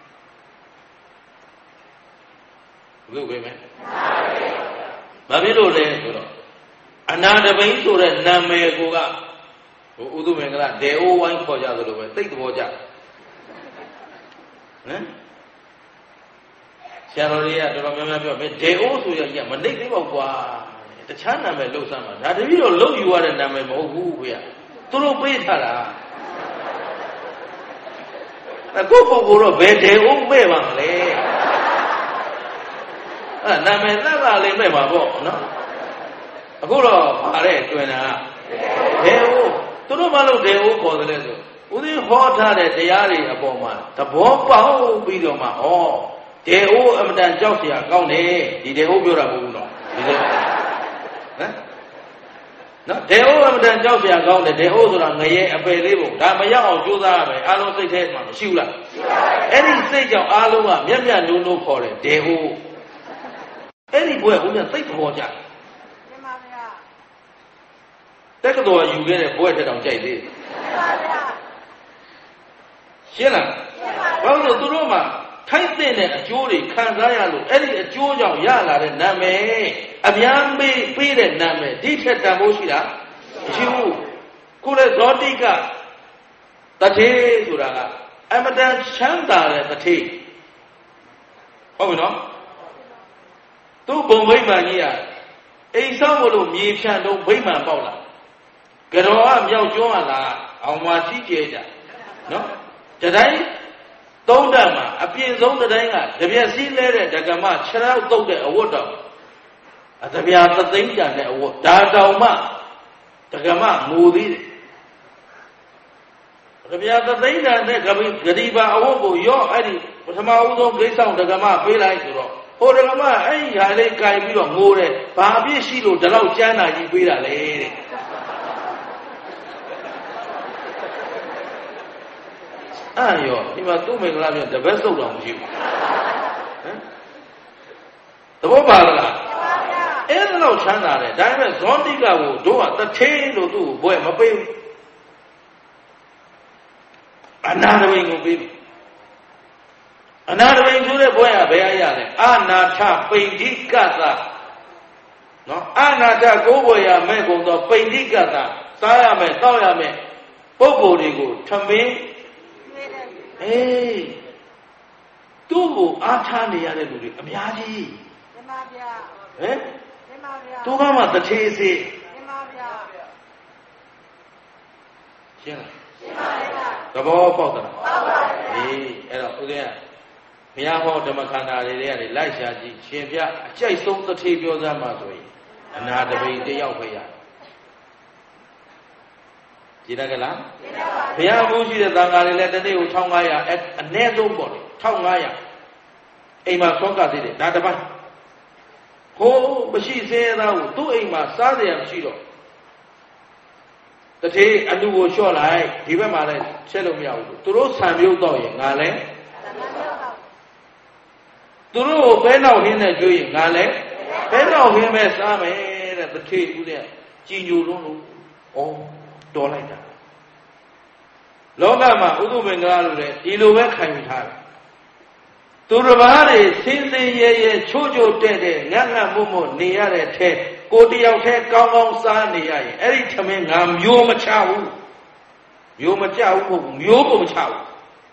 ဘုရားပေးမယ်ဘာဖြစ်လို့လဲဆိုတော့အနာတပိန်ဆိုတဲ့နာမည်ကိုကဟိုဥဒုမင်္ဂလာဒေအိုဝိုင်းခေါ်ကြသလိုပဲသိတဲ့ဘောကြဟမ်ဆရာတော်တွေကတော်တော်များများပြောမယ်ဒေအိုးဆိုရကြီးကမနှိမ့်သေးပါဘူးကွာတခြားနာမည်လှုပ်စမ်းမှာဒါတပည့်တော်လှုပ်ယူရတဲ့နာမည်မဟုတ်ဘူးဗျာသူတို့ပေးထားတာအခုပုဂ္ဂိုလ်တော့ဘယ်ဒေအိုးမဲ့ပါမလဲနာမည်သက်သာလေးမဲ့ပါပေါ့နော်အခုတော့ဗါတဲ့တွင်တာဒေအိုးသူတို့မလို့ဒေအိုးခေါ်တယ်ဆိုဦးသိဟောထားတဲ့တရားတွေအပေါ်မှာသဘောပေါက်ပြီးတော့မှဩဒေအိုးအမတန်ကြောက်စရာကောင်းတယ်ဒီဒေအိုးပြောတာမဟုတ်ဘူးနော်ဒီလိုဟမ်နော်ဒေအိုးအမတန်ကြောက်စရာကောင်းတယ်ဒေအိုးဆိုတာငရဲအပယ်လေးပုံဒါမရောက်အောင်ကြိုးစားရမယ်အားလုံးစိတ်ထဲမှာမရှိဘူးလားရှိပါဘူးအဲ့ဒီစိတ်ကြောင့်အားလုံးကမျက်မျက်နှုံနှုံခေါ်တယ်ဒေအိုးအဲ့ဒီဘွဲကဦးမြတ်စိတ်သဘောကျတယ်မှန်ပါဗျာတက္ကသိုလ်ယူခဲ့တဲ့ဘွဲတဲ့တောင်ကြိုက်သေးတယ်မှန်ပါဗျာရှင်းလားဘာလို့သူတို့မှထိုက်တဲ့အကျိုးတွေခံစားရလို့အဲ့ဒီအကျိုးကြောင့်ရလာတဲ့နာမည်အများပေးတဲ့နာမည်ဒီထက်တန်ဖို့ရှိတာမရှိဘူးခုလေဇောတိကတထေဆိုတာကအမတန်ချမ်းသာတဲ့တထေဟုတ်ပြီနော်သူ့ဘုံဗိမာန်ကြီးကအိမ်ဆောင်လို့မြေဖြန့်တော့ဗိမာန်ပေါက်လာကတော်ကမြောက်ကျွန်းကလာအောင်မကြီးကျဲကြနော်တတိုင်းသုံးတတ်မှာအပြင်ဆုံးတတိုင်းကတပြက်စီးလဲတဲ့ဒကမခြေထောက်တုတ်တဲ့အဝတ်တော်အတပြာသသိမ့်ကြတဲ့အဝတ်ဒါတောင်မှဒကမငိုသေးတယ်တပြာသသိမ့်ကြတဲ့ဂတိပါအဝတ်ကိုရော့အဲ့ဒီပထမဦးဆုံးဂိတ်ဆောင်ဒကမပေးလိုက်ဆိုတော့ဟိုဒကမအဲ့ဒီဟာလေးကြိုင်ပြီးတော့ငိုတယ်ဘာအပြစ်ရှိလို့ဒီလောက်ကြမ်းတာကြီးပေးတာလဲတဲ့အဲ့ရောဒီမှာသူ့မင်္ဂလာပြန်တပတ်စုပ်တော်မရှိဘူးဟမ်သဘောပါလားအဲ့ဒါတော့ချမ်းသာတယ်ဒါပေမဲ့ဇောတိကကိုတို့ကတထေးလို့သူ့ကိုဘွဲမပေးဘူးအနာတဝိန်ကိုပေးပြီအနာတဝိန်ဆိုတဲ့ဘွဲကဘယ်အရလဲအာနာထပိဋိကသနော်အာနာထကိုးဘွယ်ရမဲ့ကုန်သောပိဋိကသစားရမယ်တောက်ရမယ်ပုဂ္ဂိုလ်တွေကိုထမင်းအေးသူ့ကိုအားထားနေရတဲ့လူတွေအများကြီးမှန်ပါဗျာဟမ်မှန်ပါဗျာသူကမှတထေးစေမှန်ပါဗျာရှင်းလားရှင်းပါဗျာသဘောပေါက်သလားပေါက်ပါဗျာအေးအဲ့တော့ဦးဇင်းကဘုရားဟောဓမ္မခန္ဓာတွေကနေလိုက်ရှာကြည့်ရှင်ပြအကြိုက်ဆုံးတထေးပြောစမ်းမှာဆိုရင်အနာတပိန်တယောက်ပဲရကြည်ရကြလားဘုရားဘူးရှိတဲ့သံဃာတွေလည်းတနေ့ကို1500အနည်းဆုံးပေါ့လေ1500အိမ်မှာသောကသေးတယ်ဒါတပိုင်းဟိုးမရှိသေးသားကိုသူ့အိမ်မှာစားစရာမရှိတော့တထေးအလူကိုလျှော့လိုက်ဒီဘက်မှာလည်းချက်လို့မရဘူးသူတို့ဆံမြုပ်တော့ရင်ငါလည်းသူတို့ကိုပဲနောက်ဟင်းနဲ့ကြွေးရင်ငါလည်းပဲနောက်ဟင်းပဲစားမယ်တဲ့တထေးဦးတဲ့ကြည်ညိုလုံးလို့ဩတော်လိုက်တာလောကမှာဥဒုမင်္ဂလာလို့လေဒီလိုပဲခံယူထားတယ်သူတစ်ပါးတွေစင်းစင်းရဲရဲချိုးချိုးတဲ့တဲ့ငတ်ငတ်မှုမှုနေရတဲ့ထဲကိုတယောက်ထဲကောင်းကောင်းစားနေရရင်အဲ့ဒီထမင်းငါမျိုးမချဘူးမျိုးမချဘူးမဟုတ်ဘူးမျိုးကိုမချဘူး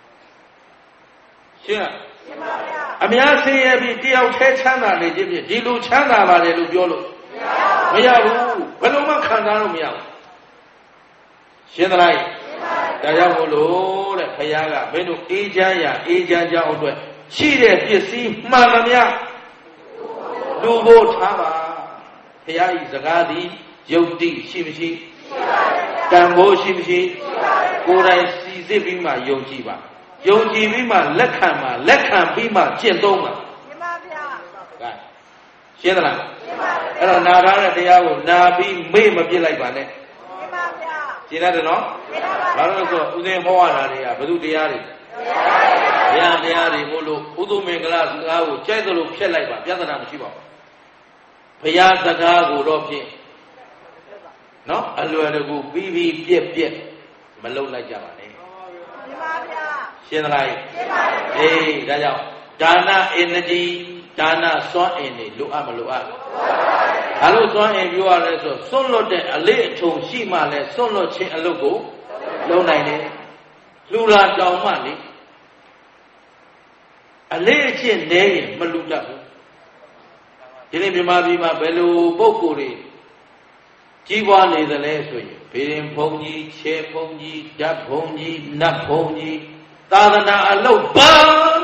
ရှင်းလားရှင်းပါဗျာအများဆင်းရဲပြီးတယောက်ထဲချမ်းသာနေခြင်းဖြင့်ဒီလိုချမ်းသာပါတယ်လို့ပြောလို့မရဘူးဘယ်လိုမှခံစားလို့မရဘူးရှင်းသလားဒါကြောင့်မို့လို့တဲ့ဘုရားကမင်းတို့အေးချမ်းရအေးချမ်းကြောင်းအတွက်ရှိတဲ့ပစ္စည်းမှန်သမျှလူဖို့ထားပါဘုရားဤစကားသည်ယုတ်တိရှိမရှိရှိပါဗျာတန်ဖိုးရှိမရှိရှိပါဗျာကိုယ်တိုင်စီစစ်ပြီးမှယုံကြည်ပါယုံကြည်ပြီးမှလက်ခံပါလက်ခံပြီးမှကျင့်သုံးပါရှင်းပါဗျာကဲရှင်းသလားရှင်းပါဗျာအဲ့တော့နာထားတဲ့တရားကိုနာပြီးမေ့မပြစ်လိုက်ပါနဲ့ရှင်းပါဗျာရှင်းတယ်နော်ရှင်းပါဗျာဘာလို့လဲဆိုဦးဇင်းဟောရတာတွေကဘုသူတရားတွေဘုရားတရားတွေမို့လို့ဥဒုမင်္ဂလာစကားကိုကြိုက်သလိုဖျက်လိုက်ပါပြဿနာမရှိပါဘူးဘုရားစကားကိုတော့ဖြင့်နော်အလွယ်တကူပြီးပြီးပြက်ပြက်မလုပ်လိုက်ကြပါနဲ့ရှင်းပါဗျာရှင်းသလားရှင်းပါဗျာအေးဒါကြောင့်ဒါနအင်္ဂီဒါနစွမ်းအင်တွေလိုအပ်မလိုအပ်ဘာလို့စွမ်းအင်ပြောရလဲဆိုစွန့်လွတ်တဲ့အလေးအထုံရှိမှလဲစွန့်လွတ်ခြင်းအလုပ်ကိုလုပ်နိုင်တယ်လူလာတောင်မှလေအလေးအကျင့်နေရင်မလူတတ်ဘူးဒီနေ့မြန်မာပြည်မှာဘယ်လိုပုံကိုယ်တွေကြီးပွားနေသလဲဆိုရင်ဘေရင်ဘုံကြီးခြေဘုံကြီးဓာတ်ဘုံကြီးနတ်ဘုံကြီးသာသနာအလုပ်ဘာမှ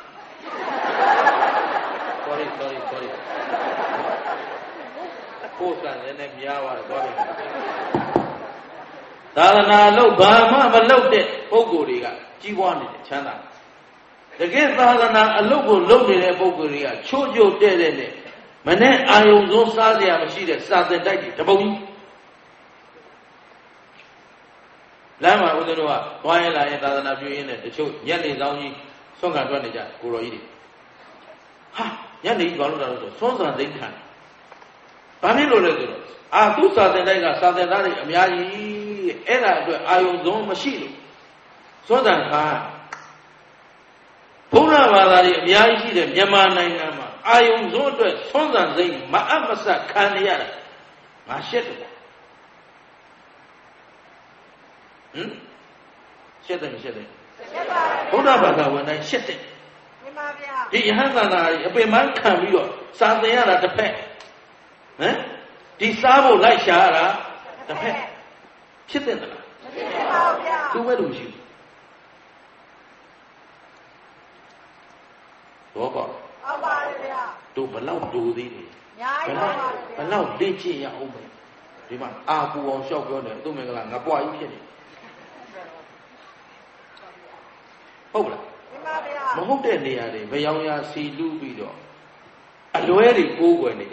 sorry ကိုယ်ကလည်းများပါတယ်သွားပြီသာသနာအလုပ်ဘာမှမလုပ်တဲ့ပုဂ္ဂိုလ်တွေကကြီးပွားနေတယ်ချမ်းသာတကယ်သာသနာအလုပ်ကိုလုပ်နေတဲ့ပုဂ္ဂိုလ်တွေကချိုးချိုးတဲ့နဲ့မနဲ့အာယုံဆုံးစားစရာမရှိတဲ့စာသင်တိုက်တွေတပုံကြီးလမ်းမှာဦးဇင်းတို့ကသွားရင်လာရင်သာသနာပြုရင်းနဲ့တချို့ညနေဆောင်ကြီးဆွမ်းခံထွက်နေကြကိုတော်ကြီးတွေဟာညနေကြီးဘာလို့လာလို့ဆိုဆွမ်းစာသိခံဘာဖြစ်လို့လဲဆိုတော့သူစာသင်တိုက်ကစာသင်သားတွေအများကြီးအဲ့ဒါအတွက်အာယုံဆုံးမရှိလို့ဆွမ်းစာခါဘုရားဘာသာတွေအများကြီးရှိတဲ့မြန်မာနိုင်ငံမှာအာယုံဆုံးအတွက်ဆွမ်းစာသိမအပ်မဆက်ခံရတာငါရှက်တယ်ရှက်တယ်မရှက်တယ်ဘုရားဘာသာဝင်တိုင်းရှက်တယ်မှန်ပါဗျာဒီယဟန်သာနာအပင်မခံပြီးတော့စာသင်ရတာတစ်ဖက်ဒီစားဖို့လိုက်ရှာရတာတစ်ဖက်ဖြစ်တဲ့လားဖြစ်ပါဗျာသူပဲလို့ရှိတော့ပေါ့ဟုတ်ပါတယ်ဗျာတို့ဘလောက်တူသေးတယ်ညာရပါပါဘလောက်လေ့ကျင့်ရအောင်ပဲဒီမှာအာပူအောင်လျှောက်ပြောတယ်သူ့မင်္ဂလာငပွားကြီးဖြစ်နေဟုတ်လားမှန်ပါဗျာမဟုတ်တဲ့နေရာတွေဘယောင်ရာစီလူးပြီးတော့အလွဲတွေကိုးကွယ်နေကြ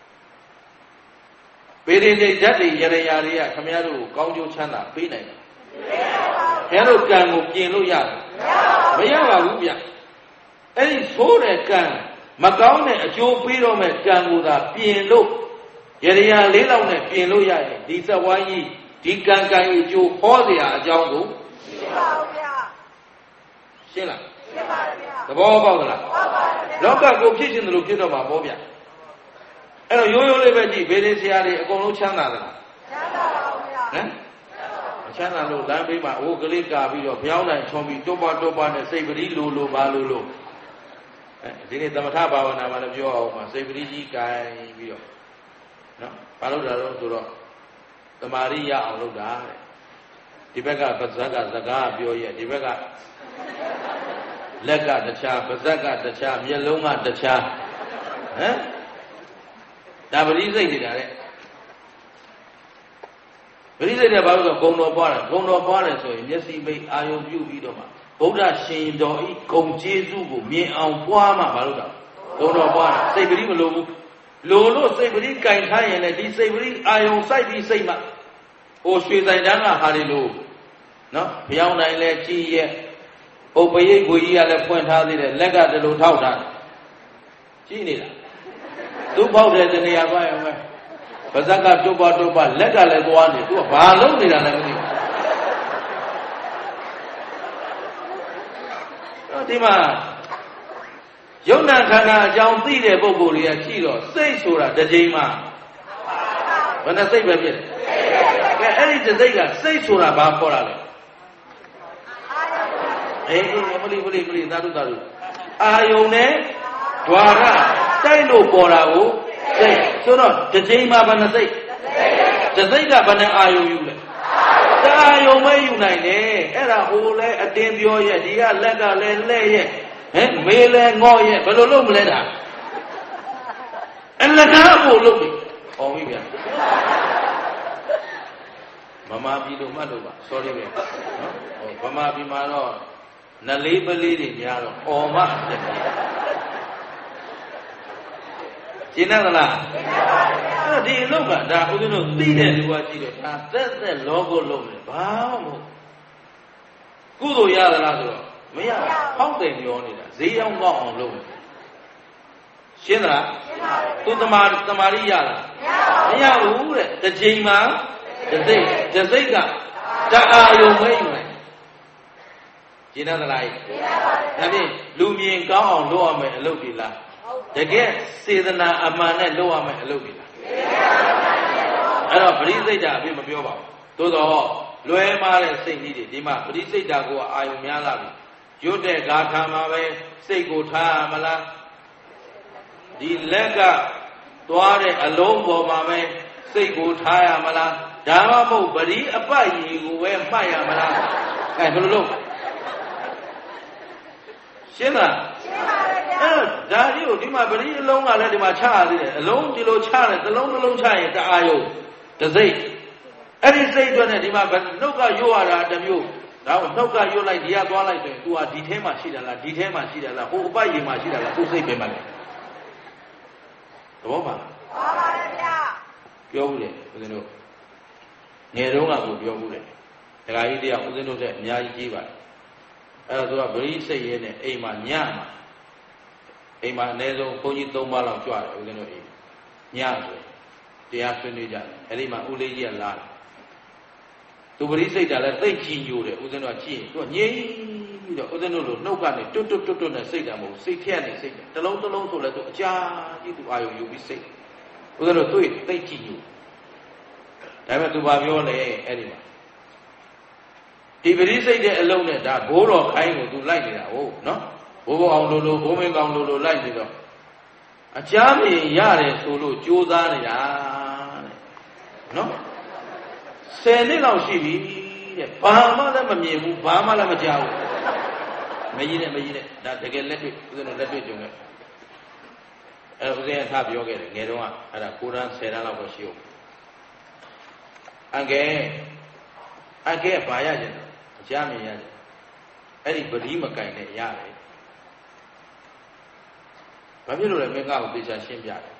ပေရင်တွေဓာတ်တွေရရတွေကခမရတို့ကိုကောင်းကျိုးချမ်းသာပေးနိုင်တယ်ခမရတို့ကံကိုပြင်လို့ရတယ်မရပါဘူးဗျအဲ့ဒီဆိုးတဲ့ကံမကောင်းတဲ့အကျိုးပေးတော့မဲ့ကံကိုသာပြင်လို့ရရလေးလောက်နဲ့ပြင်လို့ရရင်ဒီသက်ဝိုင်းကြီးဒီကံကံအကျိုးဟောเสียအကြောင်းကိုရှင်းပါဦးဗျာရှင်းလားရှင်းပါဗျာသဘောပေါက်သလားပေါက်ပါဗျာလောကကိုဖြစ်ရှင်တယ်လို့ဖြစ်တော့မှာပေါ့ဗျာအဲ့တော့ရိုးရိုးလေးပဲကြည့်ဘေးလေးဆရာတွေအကုန်လုံးချမ်းသာသလားချမ်းသာပါဘူးဗျာချမ်းသာလို့လမ်းဘေးမှာအိုးကလေးကာပြီးတော့ဖျောင်းတိုင်းချုံပြီးတွတ်ပါနဲ့စိတ်ပရိလိုပါလို့ဒီနေ့သမထဘာဝနာမှာလည်းပြောအောင်ပါစိတ်ပရိကြီးကိုင်ပြီးတော့နော်ဘာလို့ဒါတော့ဆိုတော့သမာဓိရအောင်လုပ်တာတဲ့ဒီဘက်ကပါဇက်ကစကားပြောရဲ့ဒီဘက်ကလက်ကတခြားပါဇက်ကတခြားမျက်လုံးကတခြားဒါပရိစိတ်နေတာတဲ့ပရိစိတ်တဲ့ဘာလို့ဆိုဂုံတော်ပွားတယ်ဂုံတော်ပွားတယ်ဆိုရင်မျက်စိမိတ်အာယုံပြုပြီးတော့မှဗုဒ္ဓရှင်တော်ဤဂုံကျေးဇူးကိုမြင်အောင်ပွားမှဘာလို့တော့ဂုံတော်ပွားတယ်စိတ်ပရိမလိုဘူးလိုလို့စိတ်ပရိကင်ထားရင်လည်းဒီစိတ်ပရိအာယုံစိုက်ပြီးစိတ်မှဟိုရွှေဆိုင်တန်းကဟာတွေလို့နော်ဘယောင်းတိုင်းလည်းကြည်ရဲ့ဥပရိတ်ကိုကြီးကလည်းဖွင့်ထားသေးတယ်လက်ကတလူထောက်ထားကြည်နေတာသူပေါက်တဲ့တနေရာသွားရင်ပဲပါဇက်ကတွတ်ပါလက်ကလည်းသွားနေသူကဘာလုပ်နေတာလဲမသိဘူးဒီမှာယုံနာခန္ဓာအကြောင်းသိတဲ့ပုဂ္ဂိုလ်တွေကရှိတော့စိတ်ဆိုတာတစ်ချိန်မှဘယ်နဲ့စိတ်ပဲဖြစ်တယ်ကဲအဲ့ဒီတစ်စိတ်ကစိတ်ဆိုတာဘာခေါ်တာလဲအေးမလီသာဓုအာယုံနဲ့ဓွာရတိုက်လို့ပေါ်တာကိုစိတ်ဆိုတော့တစ်ချိန်မှဘယ်နှစိတ်တစ်စိတ်ကဘယ်နှအာယုံယူလဲအာယုံပဲယူနိုင်တယ်အဲ့ဒါဟိုလဲအတင်းပြောရဲ့ဒီကလက်ကလည်းလက်ရဲ့မေးလဲငေါ့ရဲ့ဘယ်လိုလုပ်မလဲတာအလကားဖို့လုပ်ပြီဟောပြီဗျာမမပြီလို့မှတ်လို့ပါ sorry ပဲနော်ဗမာပြည်မှာတော့နလေးပလေးတွေများတော့အော်မတယ်ရှင်းသလားရှင်းပါပါဗျာဒီအလုပ်ကဒါဦးဇင်းတို့သိတဲ့လူကကြည့်တော့ဒါသက်လောကလုံးလေဘာမှမဟုတ်ကုသိုလ်ရသလားဆိုတော့မရဖောက်တယ်ပြောနေတာဈေးရောက်တော့အောင်လုပ်ရှင်းသလားရှင်းပါပါသူသမာဓိရလားမရဘူးတဲ့တစ်ချိန်မှာတစ်စိတ်ကတအာယုံပဲယူတယ်ရှင်းသလားရှင်းပါပါဒါဖြင့်လူမြင်ကောင်းအောင်လုပ်ရမယ်အလုပ်ဒီလားတကယ်စေတနာအမှန်နဲ့လုပ်ရမယ်အလုပ်ဒီလားအဲ့တော့ပရိစိတ်တာအဖြစ်မပြောပါဘူးသို့တော့လွဲမားတဲ့စိတ်ကြီးတွေဒီမှာပရိစိတ်တာကိုအာယုံများလာပြီရွတ်တဲ့ဂါထာမှာပဲစိတ်ကိုထားရမလားဒီလက်ကသွားတဲ့အလုံးပေါ်မှာပဲစိတ်ကိုထားရမလားဒါမှမဟုတ်ပရိအပရေကိုပဲမှတ်ရမလားအဲဘယ်လိုလုပ်ရှင်းလားရှင်းပါတယ်ဗျာအဲ့ဒါကြီးကိုဒီမှာပရိအလုံးကလည်းဒီမှာချရသေးတယ်အလုံးဒီလိုချတယ်တစ်လုံးတစ်လုံးချရင်တအာယုံတစ်စိတ်အဲ့ဒီစိတ်အတွက်နဲ့ဒီမှာနှုတ်ကရွတ်ရတာတစ်မျိုးဒါကိုနှုတ်ကရွတ်လိုက်ဒီကသွားလိုက်ဆိုရင် तू ဟာဒီထဲမှာရှိတယ်လားဒီထဲမှာရှိတယ်လားဟိုအပရေမှာရှိတယ်လားသူ့စိတ်ပဲမှာလဲသဘောပါလားပါတယ်ဗျာပြောဘူးလေဦးဇင်းတို့ငယ်တုန်းကကိုပြောဘူးလေဒကာကြီးတရားဦးဇင်းတို့တဲ့အများကြီးကြီးပါတယ်အဲ့တော့သူကဗရိစိတ်ရဲနဲ့အိမ်မှာညမှာအိမ်မှာအနည်းဆုံးဘုန်းကြီး3ပါးလောက်ကြွတယ်ဦးဇင်းတို့အိမ်ညဆိုတရားဆွေးနွေးကြတယ်အဲ့ဒီမှာဦးလေးကြီးကလာတယ်သူပရိစိတ်တာလည်းသိတ်ကြည်ညိုတယ်ဦးဇင်းတို့ကကြည့်သူကငြိမ်ပြီးတော့ဦးဇင်းတို့လိုနှုတ်ကနေတွတ်တွတ်တွတ်တွတ်နဲ့စိတ်တာမဟုတ်စိတ်ထက်နေစိတ်တလုံးတလုံးဆိုလဲသူအကြာကြီးသူအာယုံယူပြီးစိတ်ဦးဇင်းတို့တွေ့သိတ်ကြည်ညိုဒါပေမဲ့သူဘာပြောလဲအဲ့ဒီမှာဒီပရိစိတ်တဲ့အလုံးနဲ့ဒါဘိုးတော်ခိုင်းကိုသူလိုက်နေတာဟုတ်နော်ဘိုးဘောအောင်လိုလိုဘိုးမင်းကောင်လိုလိုလိုက်နေတော့အကြမ်းမြင်ရတယ်ဆိုလို့ကြိုးစားနေတာတဲ့နော်10 နှစ်လောက်ရှိပြီတဲ့ဘာမှလည်းမမြင်ဘူးဘာမှလည်းမကြားဘူးမကြီးနဲ့ဒါတကယ်လက်တွေ့ဦးဇင်းတို့လက်တွေ့ကြုံခဲ့အဲ့ဦးဇင်းကထားပြောခဲ့တယ်ငယ်တုန်းကအဲ့ဒါ9 တန်း10 တန်းလောက်ပဲရှိဦးအငယ်ဘာရကြတယ်အကြမ်းမြင်ရတယ်အဲ့ဒီပရိမကင်နဲ့ရတယ်ဘာဖြစ်လို့လဲမင်းကောသေချာရှင်းပြတယ်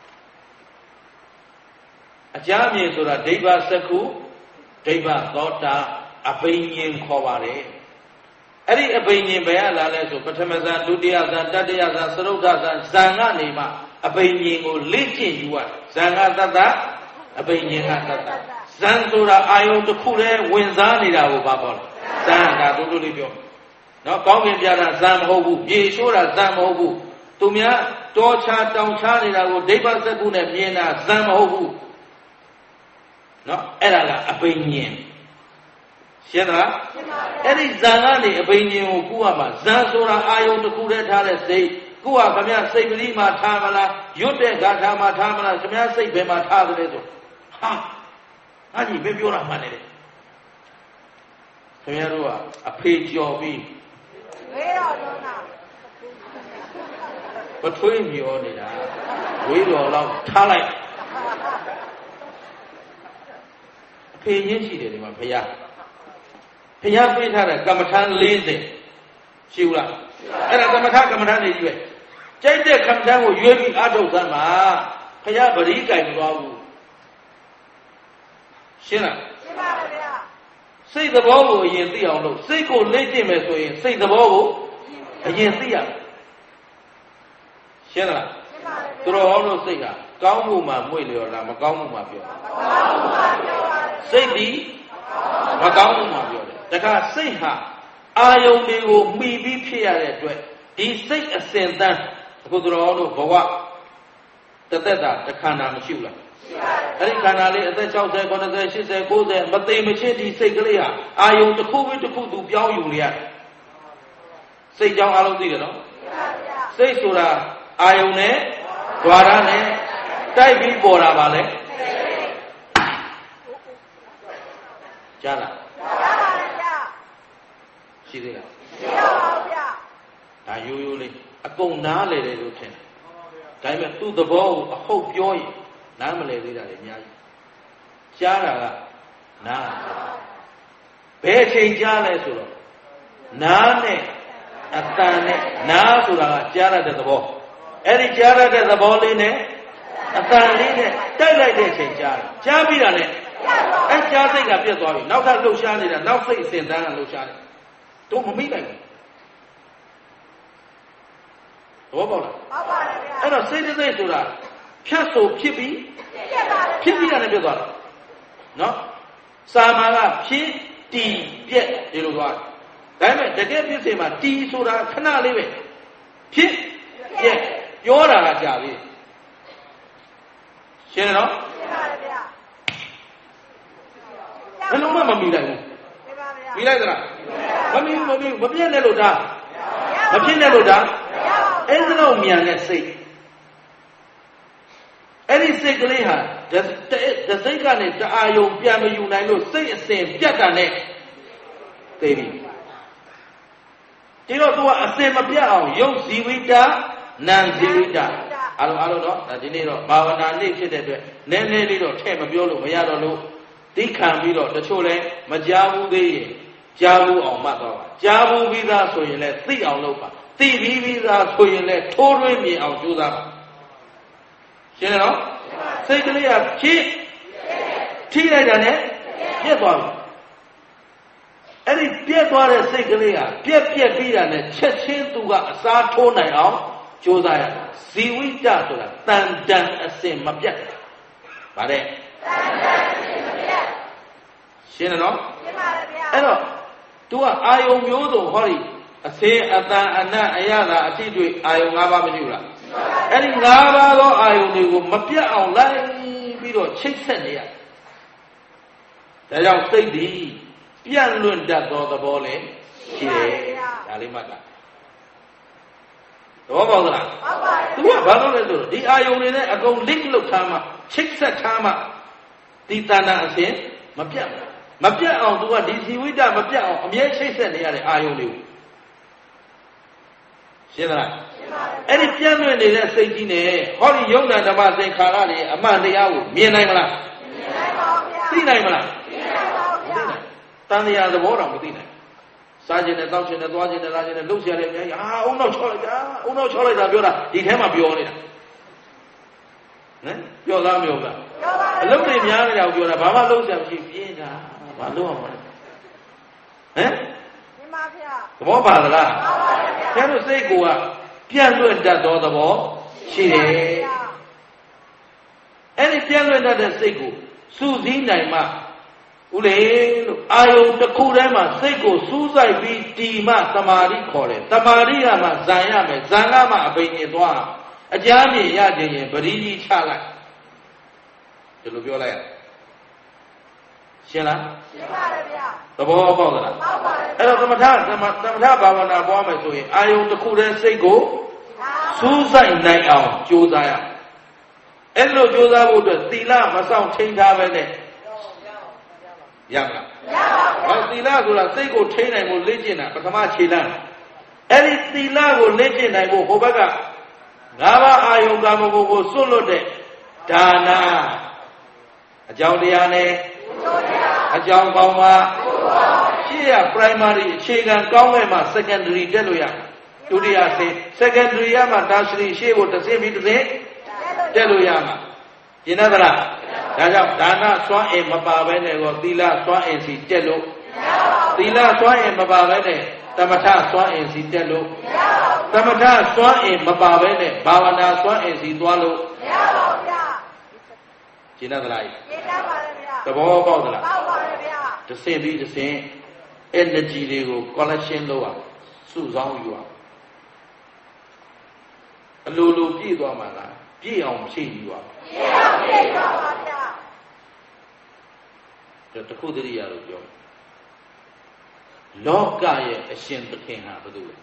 အကြမ်းမြင်ဆိုတာဒိဗ္ဗစက္ခုဒိဗ္ဗသောတာအဘိညာဉ်ခေါ်ပါတယ်အဲ့ဒီအဘိညာဉ်ဘယ်ကလာလဲဆိုပထမဇန်ဒုတိယဇန်တတိယဇန်သရုဒ္ဓဇန်ဇန်ကနေမှအဘိညာဉ်ကိုလေ့ကျင့်ယူရဇန်ကတတ္တအဘိညာဉ်ကတတ္တဇန်ဆိုတာအာယုံတစ်ခုတည်းဝင်စားနေတာကိုဘာပေါ်လဲဇန်ကတို့တို့လေးပြောနော်ကောင်းကင်ပြတာဇန်မဟုတ်ဘူးပြေရှိုးတာဇန်မဟုတ်ဘူးသူများတောချတောင်ချနေတာကိုဒိဗ္ဗစက္ခုနဲ့မြင်တာဇန်မဟုတ်ဘူးနော်အဲ့ဒါကအဘိညာဉ်ရှင်းသလားရှင်းပါပြီအဲ့ဒီဇန်ကနေအဘိညာဉ်ကိုကူရမှာဇန်ဆိုတာအာယုံတစ်ခုတည်းထားတဲ့စိတ်ကူကခမရစိတ်ပရိမှာထားမလားရွတ်တဲ့ဂါထာမှာထားမလားခမရစိတ်ဘယ်မှာထားသလဲဆိုဟာအဲ့ဒီမပြောတာမှန်တယ်ခင်ဗျားတို့ကအဖေကြော်ပြီးဝေးတော်လုံးတာပထွေးမျောနေတာဝေးတော်လောက်ထားလိုက်အဖေရင်းရှိတယ်ဒီမှာဖယားပေးထားတဲ့ကမ္မထမ်း40ရှိဘူးလားအဲ့ဒါကမ္မထနေကြီးပဲကြိုက်တဲ့ကမ္မထမ်းကိုရွေးပြီးအထုတ်သမ်းပါဖယားပရိကြိုင်မသွားဘူးရှင်းလားရှင်းပါပါဗျာစိတ်သဘောကိုအရင်သိအောင်လုပ်စိတ်ကိုလေ့ကျင့်မယ်ဆိုရင်စိတ်သဘောကိုအရင်သိရမယ်ရှင်းလားရှင်းပါပါသူတော်ဟောလို့စိတ်ကကောင်းမှုမှမွေ့လျော်လားမကောင်းမှုမှပြောတာမကောင်းမှုမှပြောပါစိတ်ဒီမကောင်းမှုမှပြောတယ်တခါစိတ်ဟာအာယုန်တွေကိုမှီပြီးဖြစ်ရတဲ့အတွက်ဒီစိတ်အစဉ်တန်းအခုသူတော်ဟောလို့ဘဝတသက်တာတခန္ဓာမရှိဘူးလားအဲ့ဒီခန္ဓာလေးအသက်60 90 80 90မသိမချင်းဒီစိတ်ကလေးဟာအာယုံတစ်ခုပြီးတစ်ခုသူပြောင်းယူနေရတယ်စိတ်ကြောင်းအလုံးသိတယ်နော်စိတ်ဆိုတာအာယုံနဲ့ဓာရနဲ့တိုက်ပြီးပေါ်တာပါလေကြားလားကြားပါဗျာရှိသေးလားရှိပါပါဗျာဒါရိုးရိုးလေးအကုန်နားလေတယ်လို့ထင်တယ်ဒါပေမဲ့သူ့သဘောကိုအဟုတ်ပြောရင်နားမလဲသေးတာလေအများကြီးကြားတာကနားဘယ်အချိန်ကြားလဲဆိုတော့နားနဲ့အတန်နဲ့နားဆိုတာကကြားရတဲ့သဘောအဲ့ဒီကြားရတဲ့သဘောလေးနဲ့အတန်လေးနဲ့တိုက်လိုက်တဲ့အချိန်ကြားတယ်ကြားပြီးတာနဲ့အဲ့ကြားစိတ်ကပြတ်သွားပြီနောက်ထပ်လှုပ်ရှားနေတာနောက်စိတ်အစဉ်တန်းကလှုပ်ရှားတယ်တို့မမိလိုက်ဘူးသဘောပေါက်လားဟုတ်ပါတယ်ဗျာအဲ့တော့စိတ်စိတ်ဆိုတာဖြတ်ဆိုဖြစ်ပြီးဖြစ်ပြီးတာနဲ့ပြတ်သွားတယ်နော်စာမာကဖြစ်တီပြက်ဒီလိုသွားတယ်ဒါပေမဲ့တကယ်ဖြစ်စေမှာတီဆိုတာခဏလေးပဲဖြစ်ပြက်ပြောတာကကြာပြီရှင်းတယ်နော်ရှင်းပါတယ်ဗျာဘယ်လုံးမှမမိလိုက်ဘူးမိလိုက်သလားမမိဘူးမပြည့်နဲ့လို့ဒါမဖြစ်နဲ့လို့ဒါအဲ့ဒါတော့မြန်တဲ့စိတ်အဲ့ဒီစိတ်ကလေးဟာဒစိတ်ကနေတအာယုံပြန်မယူနိုင်လို့စိတ်အစဉ်ပြတ်တာနဲ့သိပြီဒီတော့သူကအစဉ်မပြတ်အောင်ယုတ်ဇီဝိတနံဇီဝိတအားလုံးတော့ဒီနေ့တော့ဘာဝနာနေ့ဖြစ်တဲ့အတွက်နည်းနည်းလေးတော့ထည့်မပြောလို့မရတော့လို့သိခံပြီးတော့တချို့လဲမကြားဘူးသေးရင်ကြားဘူးအောင်မှတ်တော့ပါကြားဘူးပြီးသားဆိုရင်လည်းသိအောင်လုပ်ပါသိပြီးသားဆိုရင်လည်းထိုးထွင်းမြင်အောင်ကြိုးစားပါရှင်းတယ်နော်စိတ်ကလေးကထိလိုက်တာနဲ့ပြက်သွားပြီအဲ့ဒီပြက်သွားတဲ့စိတ်ကလေးကပြက်ပြီးတာနဲ့ချက်ချင်းသူကအစားထိုးနိုင်အောင်ကြိုးစားရဇီဝိတဆိုတာတန်တန်အစင်မပြတ်ဗါတဲ့တန်တန်အစင်မပြတ်ရှင်းတယ်နော်ရှင်းပါတယ်ဗျာအဲ့တော့ तू ကအာယုံမျိုးစုံဟောဒီအစင်အတန်အနတ်အရသာအထိတွေ့အာယုံ၅ပါးမရှိဘူးလားအဲ့ဒီ၅ပါးသောအာယုံတွေကိုမပြတ်အောင်လိုက်ပြီးတော့ချိတ်ဆက်နေရဒါကြောင့်စိတ်ဒီပြန့်လွင့်တတ်သောသဘောလည်းရှိတယ်ဒါလေးမှတ်တာသဘောပေါက်သလားပေါက်ပါတယ်သူကဘာလို့လဲဆိုတော့ဒီအာယုံတွေနဲ့အကုန် link လုပ်ထားမှချိတ်ဆက်ထားမှဒီတဏ္ဍအစဉ်မပြတ်အောင်သူကဒီဇီဝိတမပြတ်အောင်အမြဲချိတ်ဆက်နေရတဲ့အာယုံတွေကိုရှင်းသလားရှင်းပါတယ်အဲ့ဒီပြန့်လွင့်နေတဲ့စိတ်ကြီးနဲ့ဟောဒီယုံနာဓမ္မသင်္ခါရတွေအမှန်တရားကိုမြင်နိုင်မလားမြင်နိုင်ပါဗျာသိနိုင်မလားသိနိုင်ပါဗျာတန်တရားသဘောတောင်မသိနိုင်စားခြင်းနဲ့တောက်ခြင်းနဲ့သွားခြင်းနဲ့လာခြင်းနဲ့လှုပ်ရှားတယ်အများကြီးအုံနောက်ချောလိုက်တာပြောတာဒီထဲမှာပြောနေတာဟမ်ပြောသားမပြောလားပြောပါအလုပ်တွေများနေတာကိုပြောတာဘာမှလှုပ်ရှားမရှိပြင်းတာဘာလို့အောင်မလဲဟမ်ဒီမှာဗျာသဘောပါသလားပါပါဗျာအဲလိုစိတ်ကိုကပြန့်လွင့်တတ်သောသဘောရှိတယ်အဲ့ဒီပြန့်လွင့်တတ်တဲ့စိတ်ကိုစုစည်းနိုင်မှဦးလေလို့အာယုံတစ်ခုတည်းမှာစိတ်ကိုစူးစိုက်ပြီးတီမှသမာဓိခေါ်တယ်သမာဓိကမှဇံရမယ်ဇံကမှအဘိညာဉ်သွားအကြမ်းမြင်ရခြင်းရင်ပရိကြီးချလိုက်ဒီလိုပြောလိုက်ရရှင်းလားရှင်းပါတယ်ဗျာသဘောပေါက်သလားပေါက်ပါတယ်အဲ့တော့သမထဘာဝနာပွားမယ်ဆိုရင်အာယုံတစ်ခုတည်းစိတ်ကိုစူးစိုက်နိုင်အောင်ကြိုးစားရအဲ့လိုကြိုးစားဖို့အတွက်သီလမဆောင်ထိန်းထားပဲနဲ့ရမလားရပါဘူးသီလဆိုတာစိတ်ကိုထိန်းနိုင်ဖို့လေ့ကျင့်တာပထမခြေလှမ်းအဲ့ဒီသီလကိုလေ့ကျင့်နိုင်ဖို့ဟိုဘက်က၅ပါးအာယုံကာမဂုဏ်ကိုစွန့်လွတ်တဲ့ဒါနာအကြောင်းတရားနဲ့အကြောင်းကောင်းပါရှေ့ရ primary အခြေခံကောင်းမဲ့မှာ secondary တက်လို့ရဒုတိယဆင့် secondary ရမှာ tertiary ရှေ့ကိုတစ်ဆင့်ပြီးတစ်ဆင့်တက်လို့ရမှာရှင်းသလားဒါကြောင့်ဒါနစွမ်းအင်မပါဘဲနဲ့ကိုသီလစွမ်းအင်စီတက်လို့သီလစွမ်းအင်မပါဘဲနဲ့သမထစွမ်းအင်စီတက်လို့သမထစွမ်းအင်မပါဘဲနဲ့ဘာဝနာစွမ်းအင်စီသွားလို့မရပါဘူးဗျာရှင်းသလားရှင်းပါတယ်ဗျာသဘောပေါက်သလားပေါက်ပါတယ်ဗျာတစ်ဆင့်ပြီးတစ်ဆင့် energy တွေကို collection လုပ်အောင်စုဆောင်းယူအောင်အလိုလိုပြည့်သွားမှာလားပြည့်အောင်ဖြည့်ယူအောင်ပြည့်အောင်ဖြည့်သွားပါဗျာတခုတည်းရလို့ပြောလောကရဲ့အရှင်သခင်ဟာဘယ်သူလဲ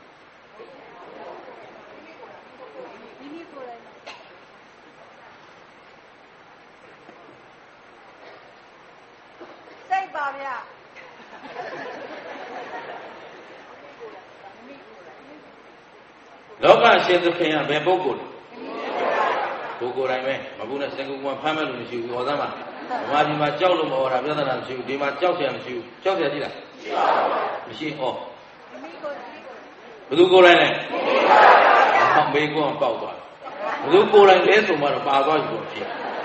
စိတ်ပါဗျာလောကရှင်သခင်ကဘယ်ပုဂ္ဂိုလ်လဲပုဂ္ဂိုလ်တိုင်းပဲမဘူးနဲ့စင်ကူကဖမ်းမဲ့လို့မရှိဘူးဟောသားမှာဗမာပြည်မှာကြောက်လို့မဟောတာပြဿနာမရှိဘူးဒီမှာကြောက်เสียမရှိဘူးကြောက်เสียရှိလားမရှိပါဘူးမရှိဩဘယ်သူကိုယ်တိုင်လဲမေကွန်းပေါက်သွားဘယ်သူကိုယ်တိုင်လဲဆိုမှတော့ပါသွားပြီပေါ့ဖြစ်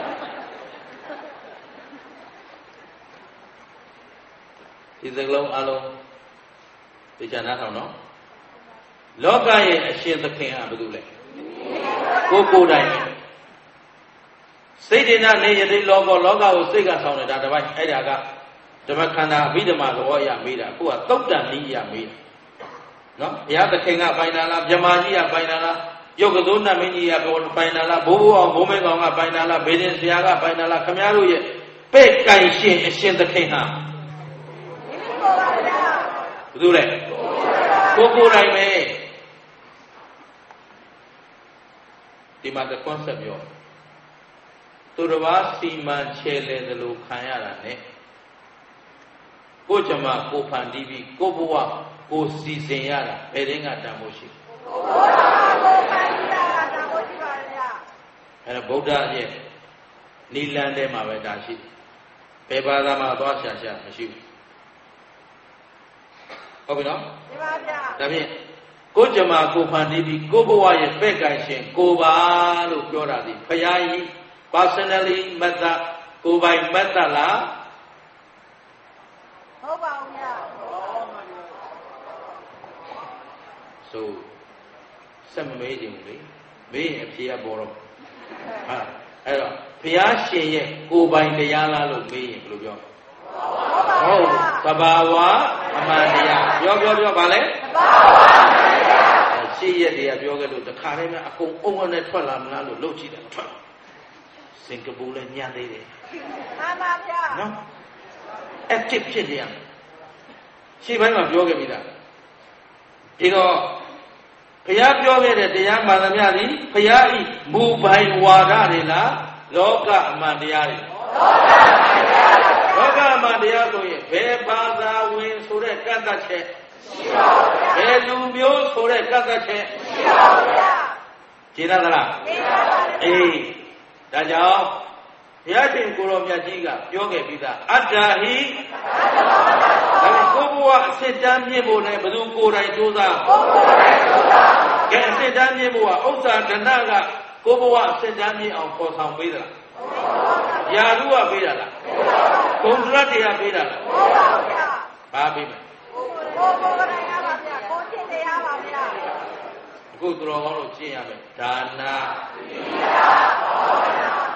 ဒီစကလုံးအလုံးသိချင်တာထောင်နော်လောကရဲ့အရှင်သခင်ဟာဘယ်သူလဲကိုယ်တိုင်စိတ်ဒိဋ္ဌနေယတိလောကကိုစိတ်ကဆောင်နေတာတပိုင်းအဲ့ဒါကဓမ္မခန္ဓာအဘိဓမ္မာသဘောအရမေးတာကိုကသုတ်တန်နည်းအရမေးတာနော်ဘုရားသခင်ကပိုင်တာလားမြမကြီးကပိုင်တာလားယုတ်ကစိုးနတ်မင်းကြီးကပိုင်တာလားဘိုးဘိုးအောင်ဘိုးမဲကောင်ကပိုင်တာလားဘေဒင်ဆရာကပိုင်တာလားခမည်းတော်ရဲ့ပဲ့ကင်ရှင်အရှင်သခင်ဟာဘယ်သူလဲကိုယ်တိုင်ပဲဒီမှာတစ် concept ပြောသူတစ်ပါးစီမံချဲလဲသလိုခံရတာ ਨੇ ကိုကြမကိုဖန်တီးပြီးကိုဘဝကိုစီစဉ်ရတာဘယ်တင်းကတန်ဖို့ရှိကိုဘဝကိုဖန်တီးရတာတန်ဖို့ရှိပါဗျာအဲ့ဒါဗုဒ္ဓရဲ့နိလန်းထဲမှာပဲဒါရှိဘယ်ဘာသာမှာသွားရှာမရှိဘူးဟုတ်ပြီနော်မှန်ပါဗျာဒါဖြင့်ကိုကြမကိုဖန်တီးပြီးကိုဘဝရဲ့ပဲ့ကန်ရှင်ကိုပါလို့ပြောတာဒီဖရာကြီး personally မတ်တာကိုပိုင်မတ်တာလားဟုတ်ပါဘူးဗျာဆိုစက်မမေးခြင်းလေမေးရင်အဖြေကပေါ်တော့ဟာအဲ့တော့ဘုရားရှင်ရဲ့ကိုယ်ပိုင်တရားလားလို့မေးရင်ဘယ်လိုပြောဟုတ်သဘာဝအမှန်တရားပြောဗာလဲသဘာဝတရားရှိရက်တရားပြောခဲ့လို့တခါတည်းကအကုန်အုံနဲ့ထွက်လာမလားလို့လှုပ်ကြည့်တယ်ထွက်စင်ကာပူလည်းညံ့သေးတယ်မှန်ပါဗျာနော် active ဖြစ်နေရရှေ့ပိုင်းမှာပြောခဲ့ပြီလားဒီတော့ဘုရားပြောခဲ့တဲ့တရားမှန်သမျှသည်ဘုရားဤမူပိုင်ဝါဒတွေလားလောကအမှန်တရားတွေလောကအမှန်တရားဆိုရင်ဘယ်ဘာသာဝင်ဆိုတဲ့ကတ္တချက်ရှိပါဘူးဗျာဘယ်လူမျိုးဆိုတဲ့ကတ္တချက်ရှိပါဘူးဗျာရှင်းသလားရှင်းပါပါအေးဒါကြောင့်ဘုရားရှင်ကိုရောမြတ်ကြီးကပြောခဲ့ပြီးသားအတ္တဟိဒါကိုဘဝအစစ်တမ်းမြင့်ဖို့လည်းဘယ်သူကိုယ်တိုင်ကြိုးစားကိုယ်တိုင်ကြိုးစားကဲအစစ်တမ်းမြင့်ဖို့ကဥစ္စာဒဏကကိုဘဝအစစ်တမ်းမြင့်အောင်ပေါ်ဆောင်ပေးသလားယာရုကပေးတာလားဂုဏ်သရတရားပေးတာလားဘာပေးမလဲကိုယ်တိုင်ရပါဗျာကိုယ်ရှင်းတရားပါဗျာအခုသူတော်ကောင်းတို့ရှင်းရမယ်ဒါနာသီလဘောဓ